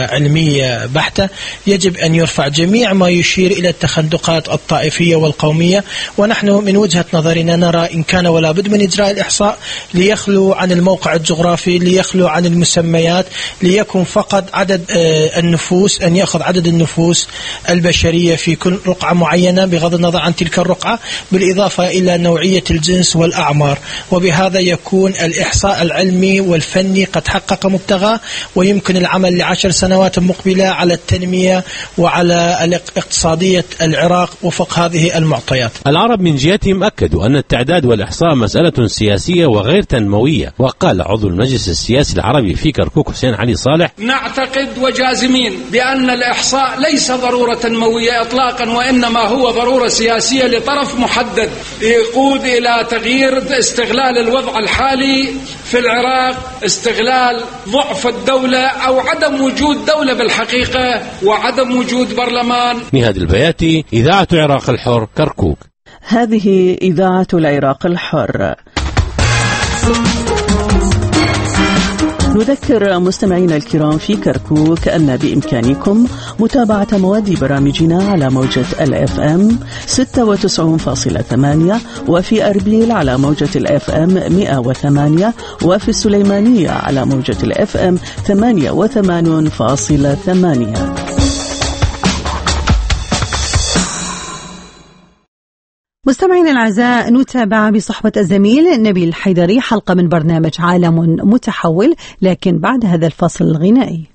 وعلمية بحتة يجب أن يرفع جميع ما يشير إلى التخندقات الطائفية والقومية، ونحن من وجهة نظرنا نرى إن كان ولا بد من إجراء الإحصاء ليخلو عن الموقع الجغرافي، ليخلو عن المسميات، ليكون فقط عدد النفوس، أن يأخذ عدد النفوس البشرية في كل رقعة معينة بغض النظر عن تلك الرقعة، بالإضافة إلى نوعية الجنس والأعمار، وبهذا يكون الإحصاء العلمي والفني قد حقق مبتغاه، ويمكن العمل لعشر سنوات مقبلة على التنمية وعلى اقتصادية العراق وفق هذه المعطيات. العرب من جهتهم أكدوا أن التعداد والإحصاء مسألة سياسية وغير تنموية. وقال عضو المجلس السياسي العربي في كركوك حسين علي صالح: نعتقد وجازمين بأن الإحصاء ليس ضرورة تنموية إطلاقا، وإنما هو ضرورة سياسية لطرف محدد يقود إلى تغيير استغلال الوضع الحالي في العراق، استغلال ضعف الدولة أو عدم وجود دولة بالحقيقة وعدم وجود برلمان. نهاد البياتي، إذاعة العراق الحر، كركوك. هذه إذاعة العراق الحر. نذكر مستمعينا الكرام في كركوك أن بإمكانكم متابعة مواد برامجنا على موجة الإف إم ستة وتسعين فاصلة ثمانية، وفي أربيل على موجة الإف إم مئة وثمانية، وفي السليمانية على موجة الإف إم ثمانية وثمانين فاصلة ثمانية. مستمعينا الأعزاء، نتابع بصحبة الزميل نبيل الحيدري حلقة من برنامج عالم متحول، لكن بعد هذا الفصل الغنائي.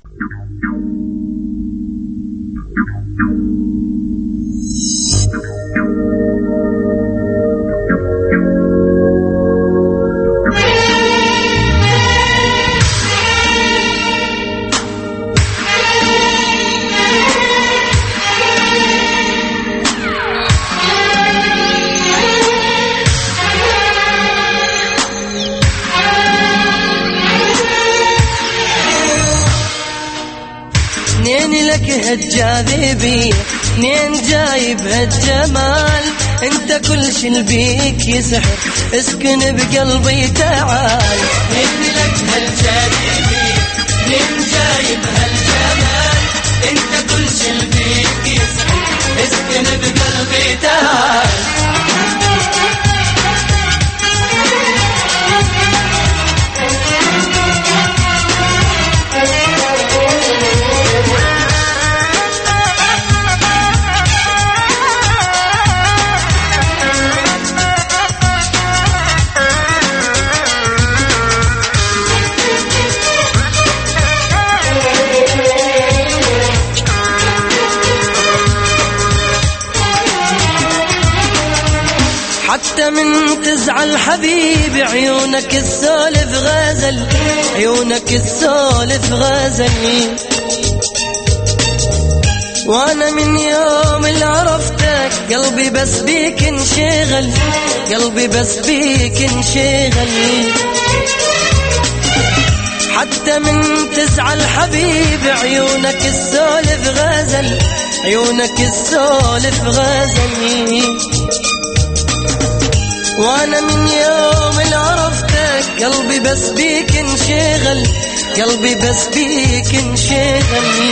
هالجاذبية منين جايب هالجمال، انت كل شي بيك يسحر، اسكن بقلبي تعال. منين لك هالجاذبية منين جايب هالجمال، انت كل شي بيك يسحر، اسكن بقلبي تعال. حتى من تزعل حبيبي عيونك السولف غزل، عيونك السولف غزل. وانا من يوم اللي عرفتك قلبي بس بيك انشغل، قلبي بس بيك انشغل. حتى من تزعل حبيبي عيونك السولف غزل، عيونك السولف غزل. وانا من يوم اللي عرفتك قلبي بس بيك انشغل، قلبي بس بيك انشغل.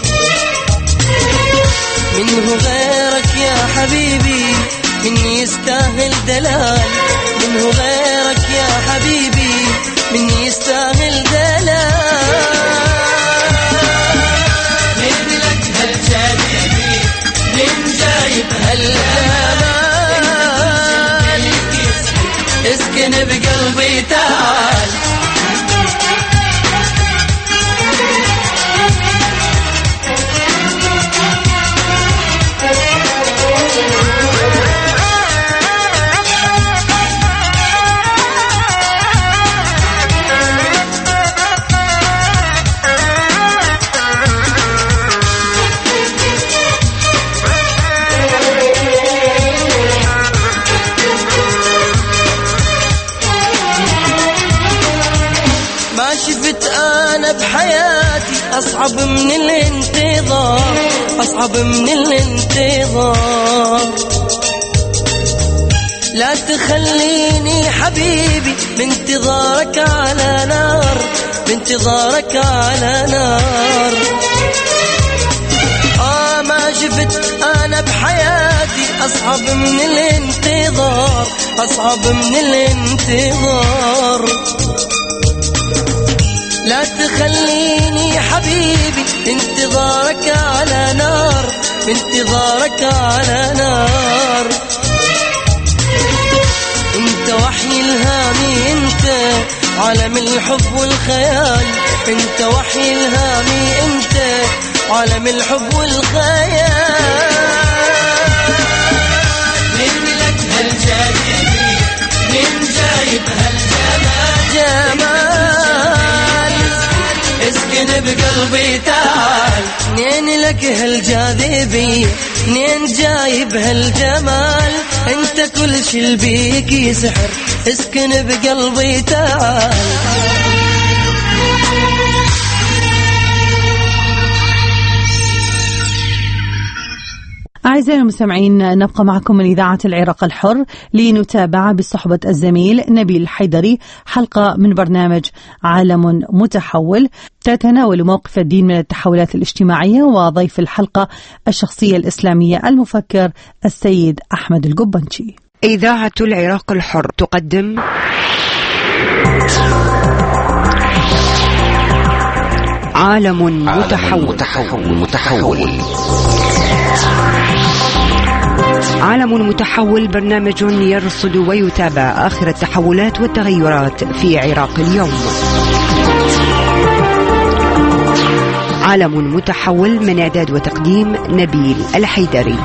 منه غيرك يا حبيبي من يستاهل دلال، منه غيرك يا حبيبي من يستاهل دلال. من لك هالجاذبي من جايب هالجمال، اسكن بقلبي تعال. أصعب من الانتظار، أصعب من الانتظار. لا تخليني حبيبي بانتظارك على نار، بانتظارك على نار. آه ما شفت أنا بحياتي أصعب من الانتظار، أصعب من الانتظار. لا تخليني حبيبي بانتظارك على نار، بانتظارك على نار. انت وحي الهامي، انت عالم الحب والخيال، انت وحي الهامي، انت عالم الحب والخيال. من لك هالجاذبي من جايب هالجمال، جمال اسكن بقلبي تعال. منين لك هالجاذبية منين جايب هالجمال، انت كل شي بيك يسحر، اسكن بقلبي تعال. أعزائي المستمعين، نبقى معكم من إذاعة العراق الحر لنتابع بصحبة الزميل نبيل الحيدري حلقة من برنامج عالم متحول تتناول موقف الدين من التحولات الاجتماعية، وضيف الحلقة الشخصية الإسلامية المفكر السيد أحمد القبنشي. إذاعة العراق الحر تقدم عالم متحول. متحول متحول عالم متحول برنامج يرصد ويتابع آخر التحولات والتغيرات في عراق اليوم. عالم متحول من إعداد وتقديم نبيل الحيدري.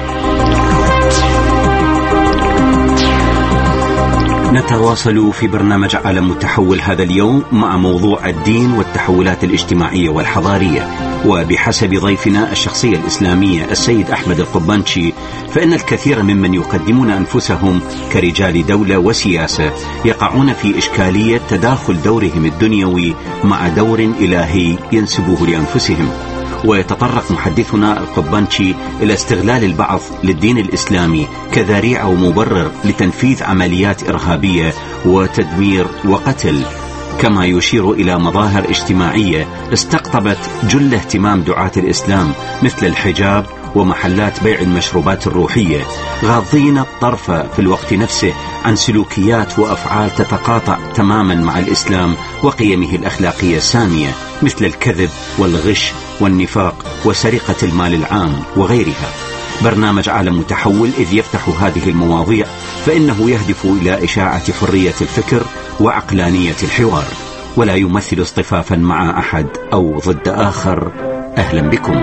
نتواصل في برنامج عالم متحول هذا اليوم مع موضوع الدين والتحولات الاجتماعية والحضارية، وبحسب ضيفنا الشخصية الإسلامية السيد أحمد القبنشي فإن الكثير ممن يقدمون أنفسهم كرجال دولة وسياسة يقعون في إشكالية تداخل دورهم الدنيوي مع دور إلهي ينسبوه لأنفسهم. ويتطرق محدثنا القبنشي إلى استغلال البعض للدين الإسلامي كذريعة ومبرر لتنفيذ عمليات إرهابية وتدمير وقتل، كما يشير إلى مظاهر اجتماعية استقطبت جل اهتمام دعاة الإسلام مثل الحجاب ومحلات بيع المشروبات الروحية، غاضين الطرف في الوقت نفسه عن سلوكيات وأفعال تتقاطع تماما مع الإسلام وقيمه الأخلاقية السامية مثل الكذب والغش والنفاق وسرقة المال العام وغيرها. برنامج عالم متحول إذ يفتح هذه المواضيع فإنه يهدف إلى إشاعة حرية الفكر وعقلانية الحوار، ولا يمثل اصطفافا مع أحد أو ضد آخر. أهلا بكم.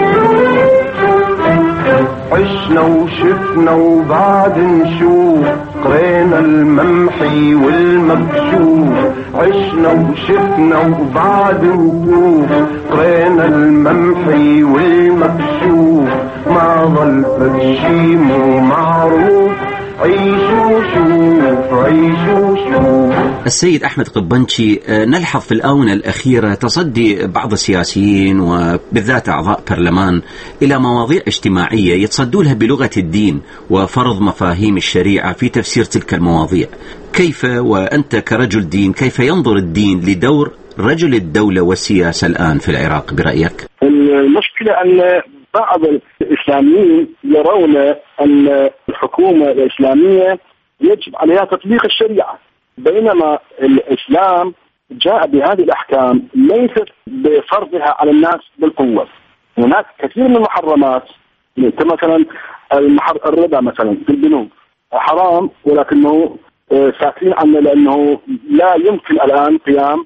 عشنا وشفنا وبعد نشوف، قرينا الممحي والمكشوف. عشنا وشفنا وبعد نشوف، قرينا الممحي والمكشوف. ما ظل فدشي مو معروف، عيشوا شوف عيشوا شوف. السيد أحمد قبنشي، نلحظ في الآونة الأخيرة تصدي بعض السياسيين وبالذات أعضاء برلمان إلى مواضيع اجتماعية يتصدوا لها بلغة الدين وفرض مفاهيم الشريعة في تفسير تلك المواضيع. كيف وأنت كرجل دين كيف ينظر الدين لدور رجل الدولة والسياسة الآن في العراق برأيك؟ المشكلة أن بعض الإسلاميين يرون أن الحكومة الإسلامية يجب عليها تطبيق الشريعة، بينما الإسلام جاء بهذه الأحكام ليست بفرضها على الناس بالقوة. هناك كثير من المحرمات كمثلا الربا مثلا في البنوك حرام، ولكنه ساكتين عنه لأنه لا يمكن الآن قيام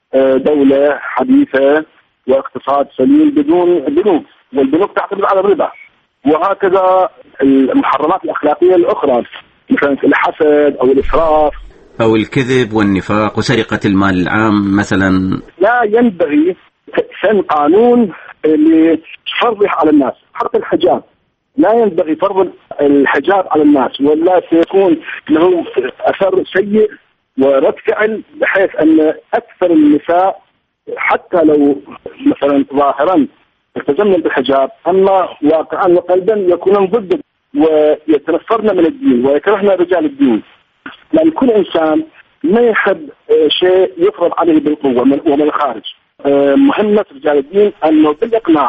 دولة حديثة واقتصاد سليم بدون بنوك، والبنوك تعتمد على الربا. وهكذا المحرمات الأخلاقية الأخرى مثلا الحسد أو الإسراف أو الكذب والنفاق وسرقة المال العام مثلا. لا ينبغي سن قانون لفرضه على الناس. حتى الحجاب لا ينبغي فرض الحجاب على الناس، ولا سيكون له أثر سيء ورد فعل، بحيث أن أكثر النساء حتى لو مثلا ظاهرا يتزمن بالحجاب أما واقعا وقلبا يكونون ضد ويتنفرن من الدين ويكرهن رجال الدين، لأن كل إنسان ما يحب شيء يفرض عليه بالقوة ومن الخارج. مهمة رجال الدين أنه بالإقناع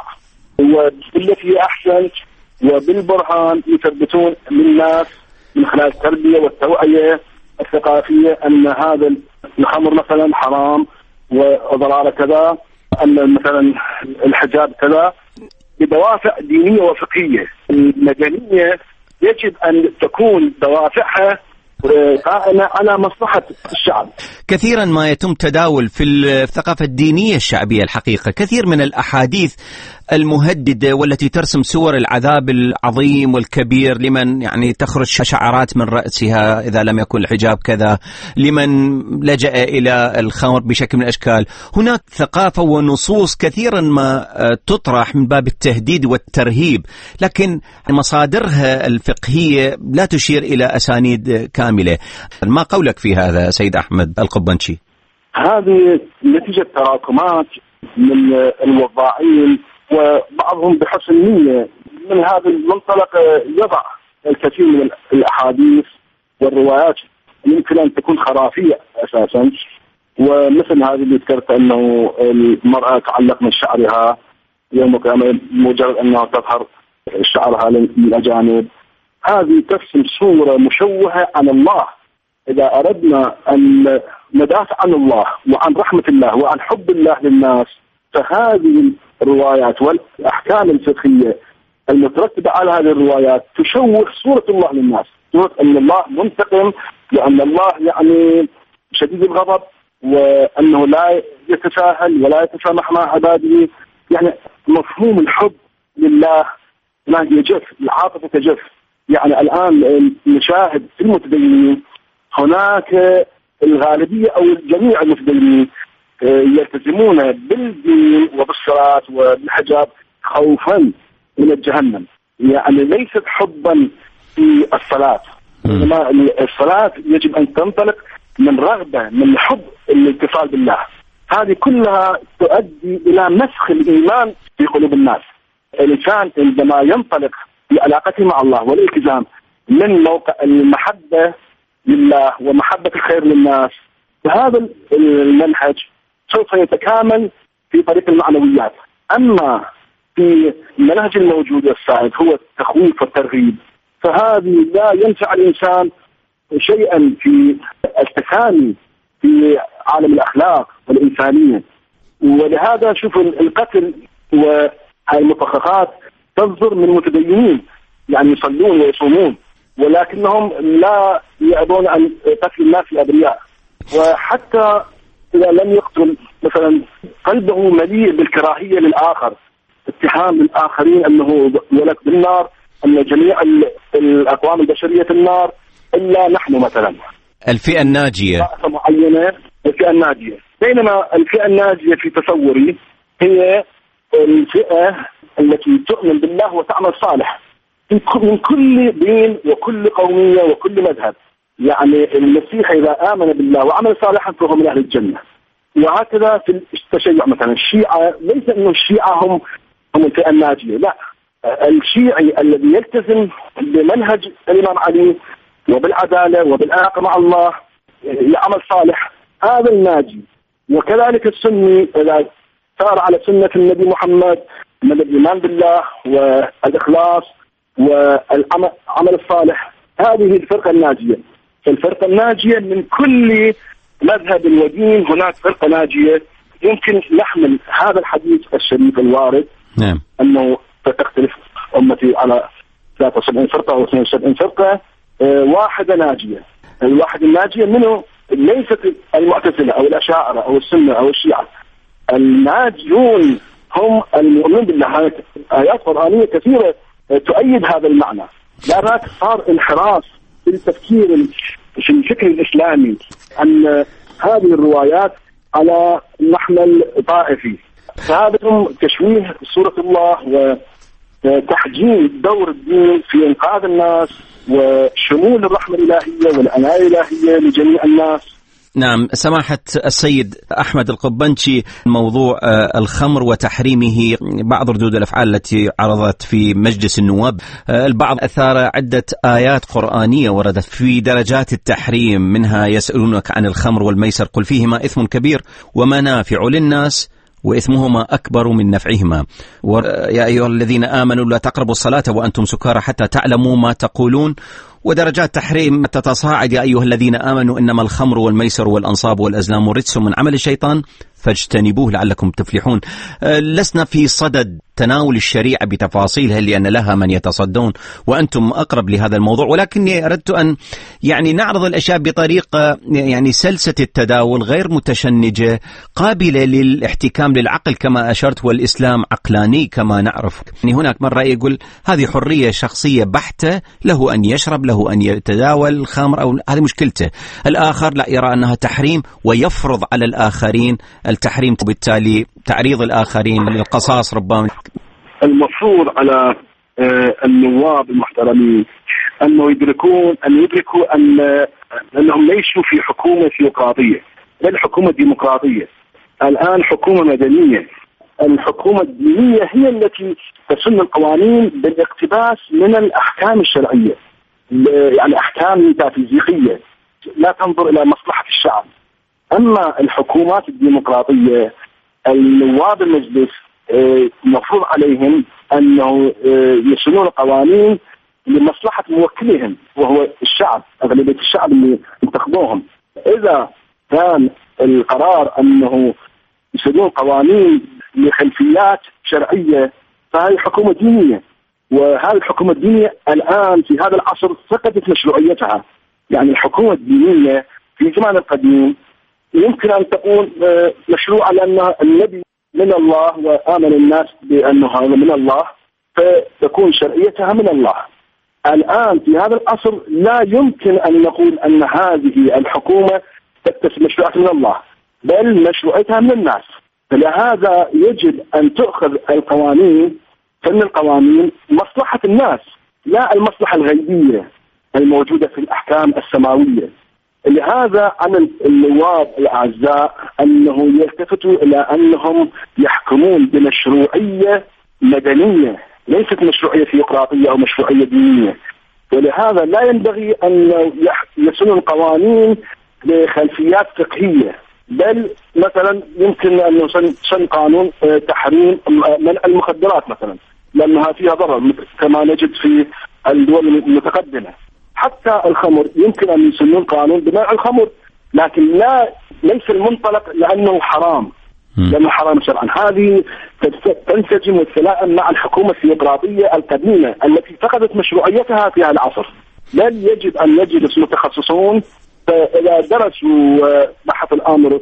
وبالتي أحسن وبالبرهان يثبتون للناس من خلال التربية والتوعية الثقافية أن هذا الخمر مثلا حرام وضراره كذا، أن مثلا الحجاب كذا، بدوافع دينية وفقهية. المدنية يجب أن تكون دوافعها قائمة على مصلحة الشعب. كثيرا ما يتم تداول في الثقافة الدينية الشعبية الحقيقة كثير من الأحاديث المهددة والتي ترسم صور العذاب العظيم والكبير لمن يعني تخرج شعرات من رأسها إذا لم يكن الحجاب كذا، لمن لجأ إلى الخمر بشكل من الأشكال. هناك ثقافة ونصوص كثيرا ما تطرح من باب التهديد والترهيب، لكن مصادرها الفقهية لا تشير إلى أسانيد كاملة. ما قولك في هذا سيد أحمد القبنشي؟ هذه نتيجة تراكمات من الوضاعين وبعضهم بحسن نية من هذا المنطلق يضع الكثير من الأحاديث والروايات يمكن أن تكون خرافية أساسا، ومثل هذه اللي ذكرت أنه المرأة تعلق من شعرها يوم القيامة مجرد أنها تظهر شعرها للأجانب. هذه ترسم صورة مشوهة عن الله. إذا أردنا أن ندافع عن الله وعن رحمة الله وعن حب الله للناس، فهذه الروايات والأحكام الفقهية المترتبة على هذه الروايات تشوه صورة الله للناس، صورة أن الله منتقم، وأن الله يعني شديد الغضب، وأنه لا يتساهل ولا يتسامح مع عباده. يعني مفهوم الحب لله ما يجف، العاطفة تجف. يعني الآن نشاهد في المتدينين هناك الغالبية أو جميع المتدينين يلتزمون بالدين وبالصلاة وبالحجاب خوفا من الجهنم. يعني ليست حبا في الصلاة، إنما الصلاة يجب أن تنطلق من رغبة، من حب الاتصال بالله. هذه كلها تؤدي إلى مسخ الإيمان في قلوب الناس. الإنسان عندما ينطلق في علاقته مع الله والالتزام من موقع المحبة لله ومحبة الخير للناس، فهذا المنهج سوف يتكامل في طريق المعنويات. أما في المنهج الموجود السائد هو التخويف والترغيب، فهذه لا ينفع الإنسان شيئا في التكامل في عالم الأخلاق والإنسانية. ولهذا شوف القتل والمفخخات تصدر من متدينين يعني يصلون ويصومون، ولكنهم لا يأبون أن قتل الناس الأبرياء. وحتى إذا لم يقتل مثلا قلبه مليء بالكراهية للآخر، اتهام للآخرين أنه ولد بالنار، أن جميع الأقوام البشرية في النار إلا نحن مثلا الفئة الناجية معينة، الفئة الناجية. بينما الفئة الناجية في تصوري هي الفئة التي تؤمن بالله وتعمل صالح من كل دين وكل قومية وكل مذهب. يعني المسيح إذا آمن بالله وعمل صالحا فهو من أهل الجنة. وهكذا في التشيع مثلا الشيعة، ليس أنه الشيعة هم هم الفئة الناجية، لا، الشيعي الذي يلتزم بمنهج الإمام علي وبالعدالة وبالعلاقة مع الله يعمل صالح، هذا الناجي. وكذلك السني إذا سار على سنة النبي محمد من الإيمان بالله والإخلاص والعمل الصالح، هذه الفرقة الناجية. الفرقة الناجية من كل مذهب ودين هناك فرقة ناجية. يمكن نحمل هذا الحديث الشريف الوارد نعم أنه تختلف أمتي على ثلاثة وسبعين فرقة أو اثنين وسبعين فرقة، أه واحدة ناجية. الواحدة الناجية منه ليست المعتزلة أو الأشاعرة أو السنة أو الشيعة. الناجيون هم المؤمنون بالله. آيات قرآنية كثيرة تؤيد هذا المعنى. لذلك صار انحراف في التفكير في الفكر الإسلامي أن هذه الروايات على محمل طائفي، فهذا تشويه صورة الله وتحجيم دور الدين في إنقاذ الناس وشمول الرحمة الإلهية والعناية الإلهية لجميع الناس. نعم سماحة السيد أحمد القبنشي، موضوع الخمر وتحريمه، بعض ردود الأفعال التي عرضت في مجلس النواب، البعض أثار عدة آيات قرآنية وردت في درجات التحريم، منها يسألونك عن الخمر والميسر قل فيهما إثم كبير ومنافع للناس وإثمهما أكبر من نفعهما، ويا أيها الذين آمنوا لا تقربوا الصلاة وأنتم سكارى حتى تعلموا ما تقولون، ودرجات تحريم تتصاعد يا أيها الذين آمنوا إنما الخمر والميسر والأنصاب والأزلام رجس من عمل الشيطان فاجتنبوه لعلكم تفلحون. لسنا في صدد تناول الشريعة بتفاصيلها لأن لها من يتصدون وأنتم أقرب لهذا الموضوع، ولكني أردت أن يعني نعرض الأشياء بطريقة يعني سلسة التداول غير متشنجة قابلة للاحتكام للعقل كما أشرت، والإسلام عقلاني كما نعرف. يعني هناك من رأي يقول هذه حرية شخصية بحتة، له أن يشرب، له أن يتداول الخمر، أو هذه مشكلته. الآخر لا، يرى أنها تحريم ويفرض على الآخرين التحريم، وبالتالي تعريض الآخرين للقصاص. ربما المفروض على النواب المحترمين أنه يدركون أن يدركوا أن أنهم ليسوا في حكومة ثيوقراطية، بل حكومة ديمقراطية. الآن حكومة مدنية الحكومة الدينية هي التي تسن القوانين بالاقتباس من الأحكام الشرعية، يعني أحكام ميتافيزيقية لا تنظر إلى مصلحة الشعب. أما الحكومات الديمقراطية النواب المجلس مفروض عليهم أنه يسنون قوانين لمصلحة موكلهم وهو الشعب، أغلبية الشعب اللي انتخبوهم. إذا كان القرار أنه يسنون قوانين لخلفيات شرعية فهي حكومة دينية، وهذه الحكومة الدينية الآن في هذا العصر فقدت مشروعيتها. يعني الحكومة الدينية في الزمان القديم يمكن أن تكون مشروعة لأن النبي من الله وآمن الناس بأنه هذا من الله فتكون شرعيتها من الله. الآن في هذا العصر لا يمكن أن نقول أن هذه الحكومة تكتسب مشروعها من الله، بل مشروعيتها من الناس. فلهذا يجب أن تؤخذ القوانين فإن القوانين مصلحة الناس لا المصلحة الغيبية الموجودة في الأحكام السماوية. لهذا على النواب الأعزاء أنه يلتفتوا إلى أنهم يحكمون بمشروعية مدنية ليست مشروعية ثيوقراطية أو مشروعية دينية. ولهذا لا ينبغي أن يسنوا القوانين بخلفيات فقهية، بل مثلا يمكن أن يسن قانون تحريم منع المخدرات مثلا لأنها فيها ضرر كما نجد في الدول المتقدمة. حتى الخمر يمكن أن يسنون قانون بمنع الخمر، لكن لا ليس المنطلق لأنه حرام لأنه حرام شرعا. هذه تنسجم وتتلائم مع الحكومة الثيوقراطية القديمة التي فقدت مشروعيتها في هذا العصر. بل يجب أن يجلس متخصصون إذا درسوا بحث الأمر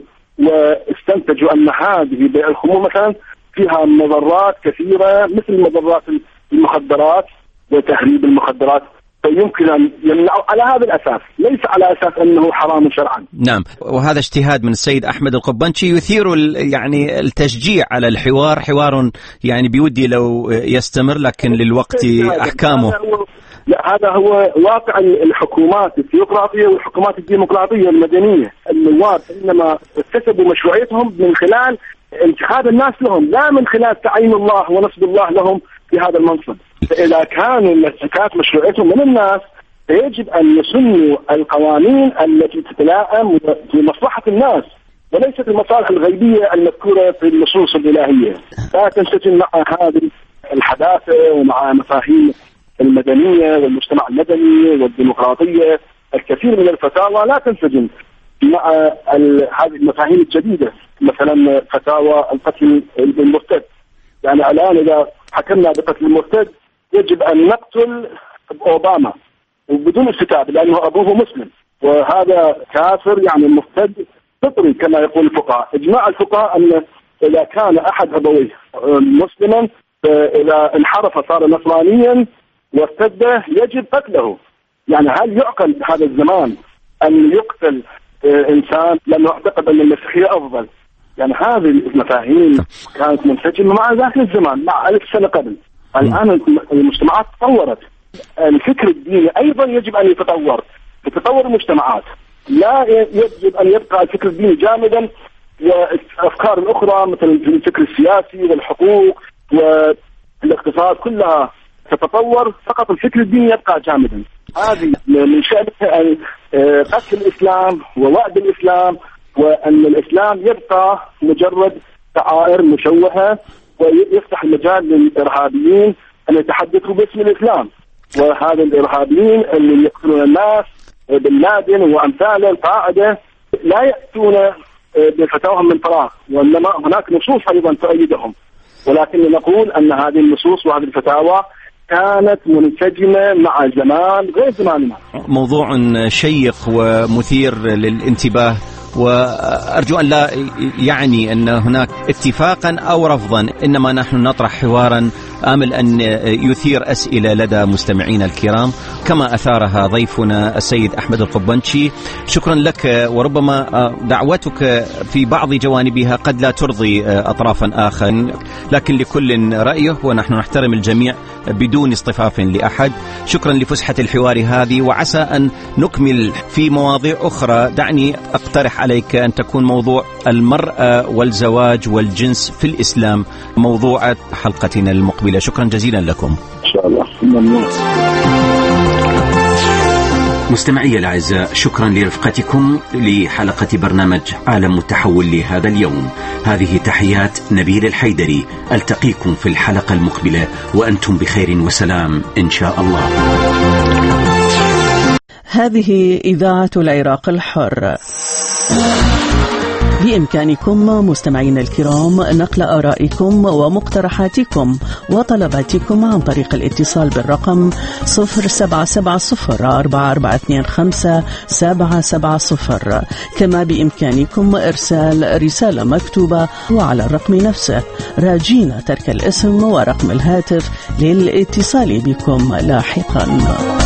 واستنتجوا أن هذه بيع الخمور مثلا فيها مضرات كثيرة مثل مضرات المخدرات وتهريب المخدرات، فيمكن أن يمنعوا على هذا الأساس ليس على أساس أنه حرام شرعا. نعم، وهذا اجتهاد من السيد أحمد القبنشي يثير يعني التشجيع على الحوار، حوار يعني بودي لو يستمر لكن للوقت أحكامه. لا، هذا هو واقع الحكومات الثيوقراطية والحكومات الديمقراطية المدنية. النواب إنما اكتسبوا مشروعيتهم من خلال انتخاب الناس لهم، لا من خلال تعيين الله ونصب الله لهم في هذا المنصب. فإذا كانوا كانت مشروعيتهم من الناس يجب أن يسنوا القوانين التي تتلائم في مصلحة الناس وليست المصالح الغيبية المذكورة في النصوص الإلهية. لا تنسجم مع هذه الحداثة ومع مفاهيم المدنية والمجتمع المدني والديمقراطية. الكثير من الفتاوى لا تنسجم مع هذه المفاهيم الجديدة، مثلا فتاوى القتل المرتد. يعني الآن إذا حكمنا بقتل المرتد يجب أن نقتل أوباما وبدون استتاب لأنه أبوه مسلم وهذا كافر، يعني مرتد فطري كما يقول الفقهاء. إجماع الفقهاء أن إذا كان أحد أبويه مسلما فإذا انحرف صار نصرانيا وارتد يجب قتله. يعني هل يعقل بهذا الزمان أن يقتل إنسان لأنه اعتقد أن المسيحية أفضل؟ يعني هذه المفاهيم كانت منسجمة مع ذاك الزمان مع ألف سنة قبل. الآن المجتمعات تطورت، الفكر الديني أيضا يجب أن يتطور يتطور المجتمعات. لا يجب أن يبقى الفكر الديني جامدا والأفكار الأخرى مثل الفكر السياسي والحقوق والاقتصاد كلها تتطور، فقط الفكر الديني يبقى جامدا. هذه من شأنها أن قتل الإسلام ووعد الإسلام، وأن الإسلام يبقى مجرد شعائر مشوهة ويفتح المجال للإرهابيين أن يتحدثوا باسم الإسلام. وهذا الإرهابيين اللي يقتلون الناس بن لادن وأمثاله القاعدة لا يأتون بفتاوهم من فراغ، وإنما هناك نصوص أيضا تؤيدهم. ولكن نقول أن هذه النصوص وهذه الفتاوى كانت منسجمة مع زمان غير زماننا. موضوع شيق ومثير للانتباه، وأرجو أن لا يعني أن هناك اتفاقا أو رفضا، إنما نحن نطرح حوارا آمل أن يثير أسئلة لدى مستمعين الكرام كما أثارها ضيفنا السيد أحمد القبنشي. شكرا لك، وربما دعوتك في بعض جوانبها قد لا ترضي أطرافا آخر، لكن لكل رأيه ونحن نحترم الجميع بدون اصطفاف لأحد. شكرا لفسحة الحوار هذه، وعسى أن نكمل في مواضيع أخرى. دعني أقترح عليك أن تكون موضوع المرأة والزواج والجنس في الإسلام موضوع حلقتنا المقبلة. شكرا جزيلا لكم. إن شاء الله. مستمعي الأعزاء، شكرا لرفقتكم لحلقة برنامج عالم متحول لهذا اليوم. هذه تحيات نبيل الحيدري، ألتقيكم في الحلقة المقبلة وأنتم بخير وسلام إن شاء الله. هذه إذاعة العراق الحر. بإمكانكم مستمعين الكرام نقل آرائكم ومقترحاتكم وطلباتكم عن طريق الاتصال بالرقم صفر سبعة سبعة صفر أربعة أربعة اثنين خمسة سبعة سبعة صفر. كما بإمكانكم إرسال رسالة مكتوبة وعلى الرقم نفسه، راجين ترك الاسم ورقم الهاتف للاتصال بكم لاحقا.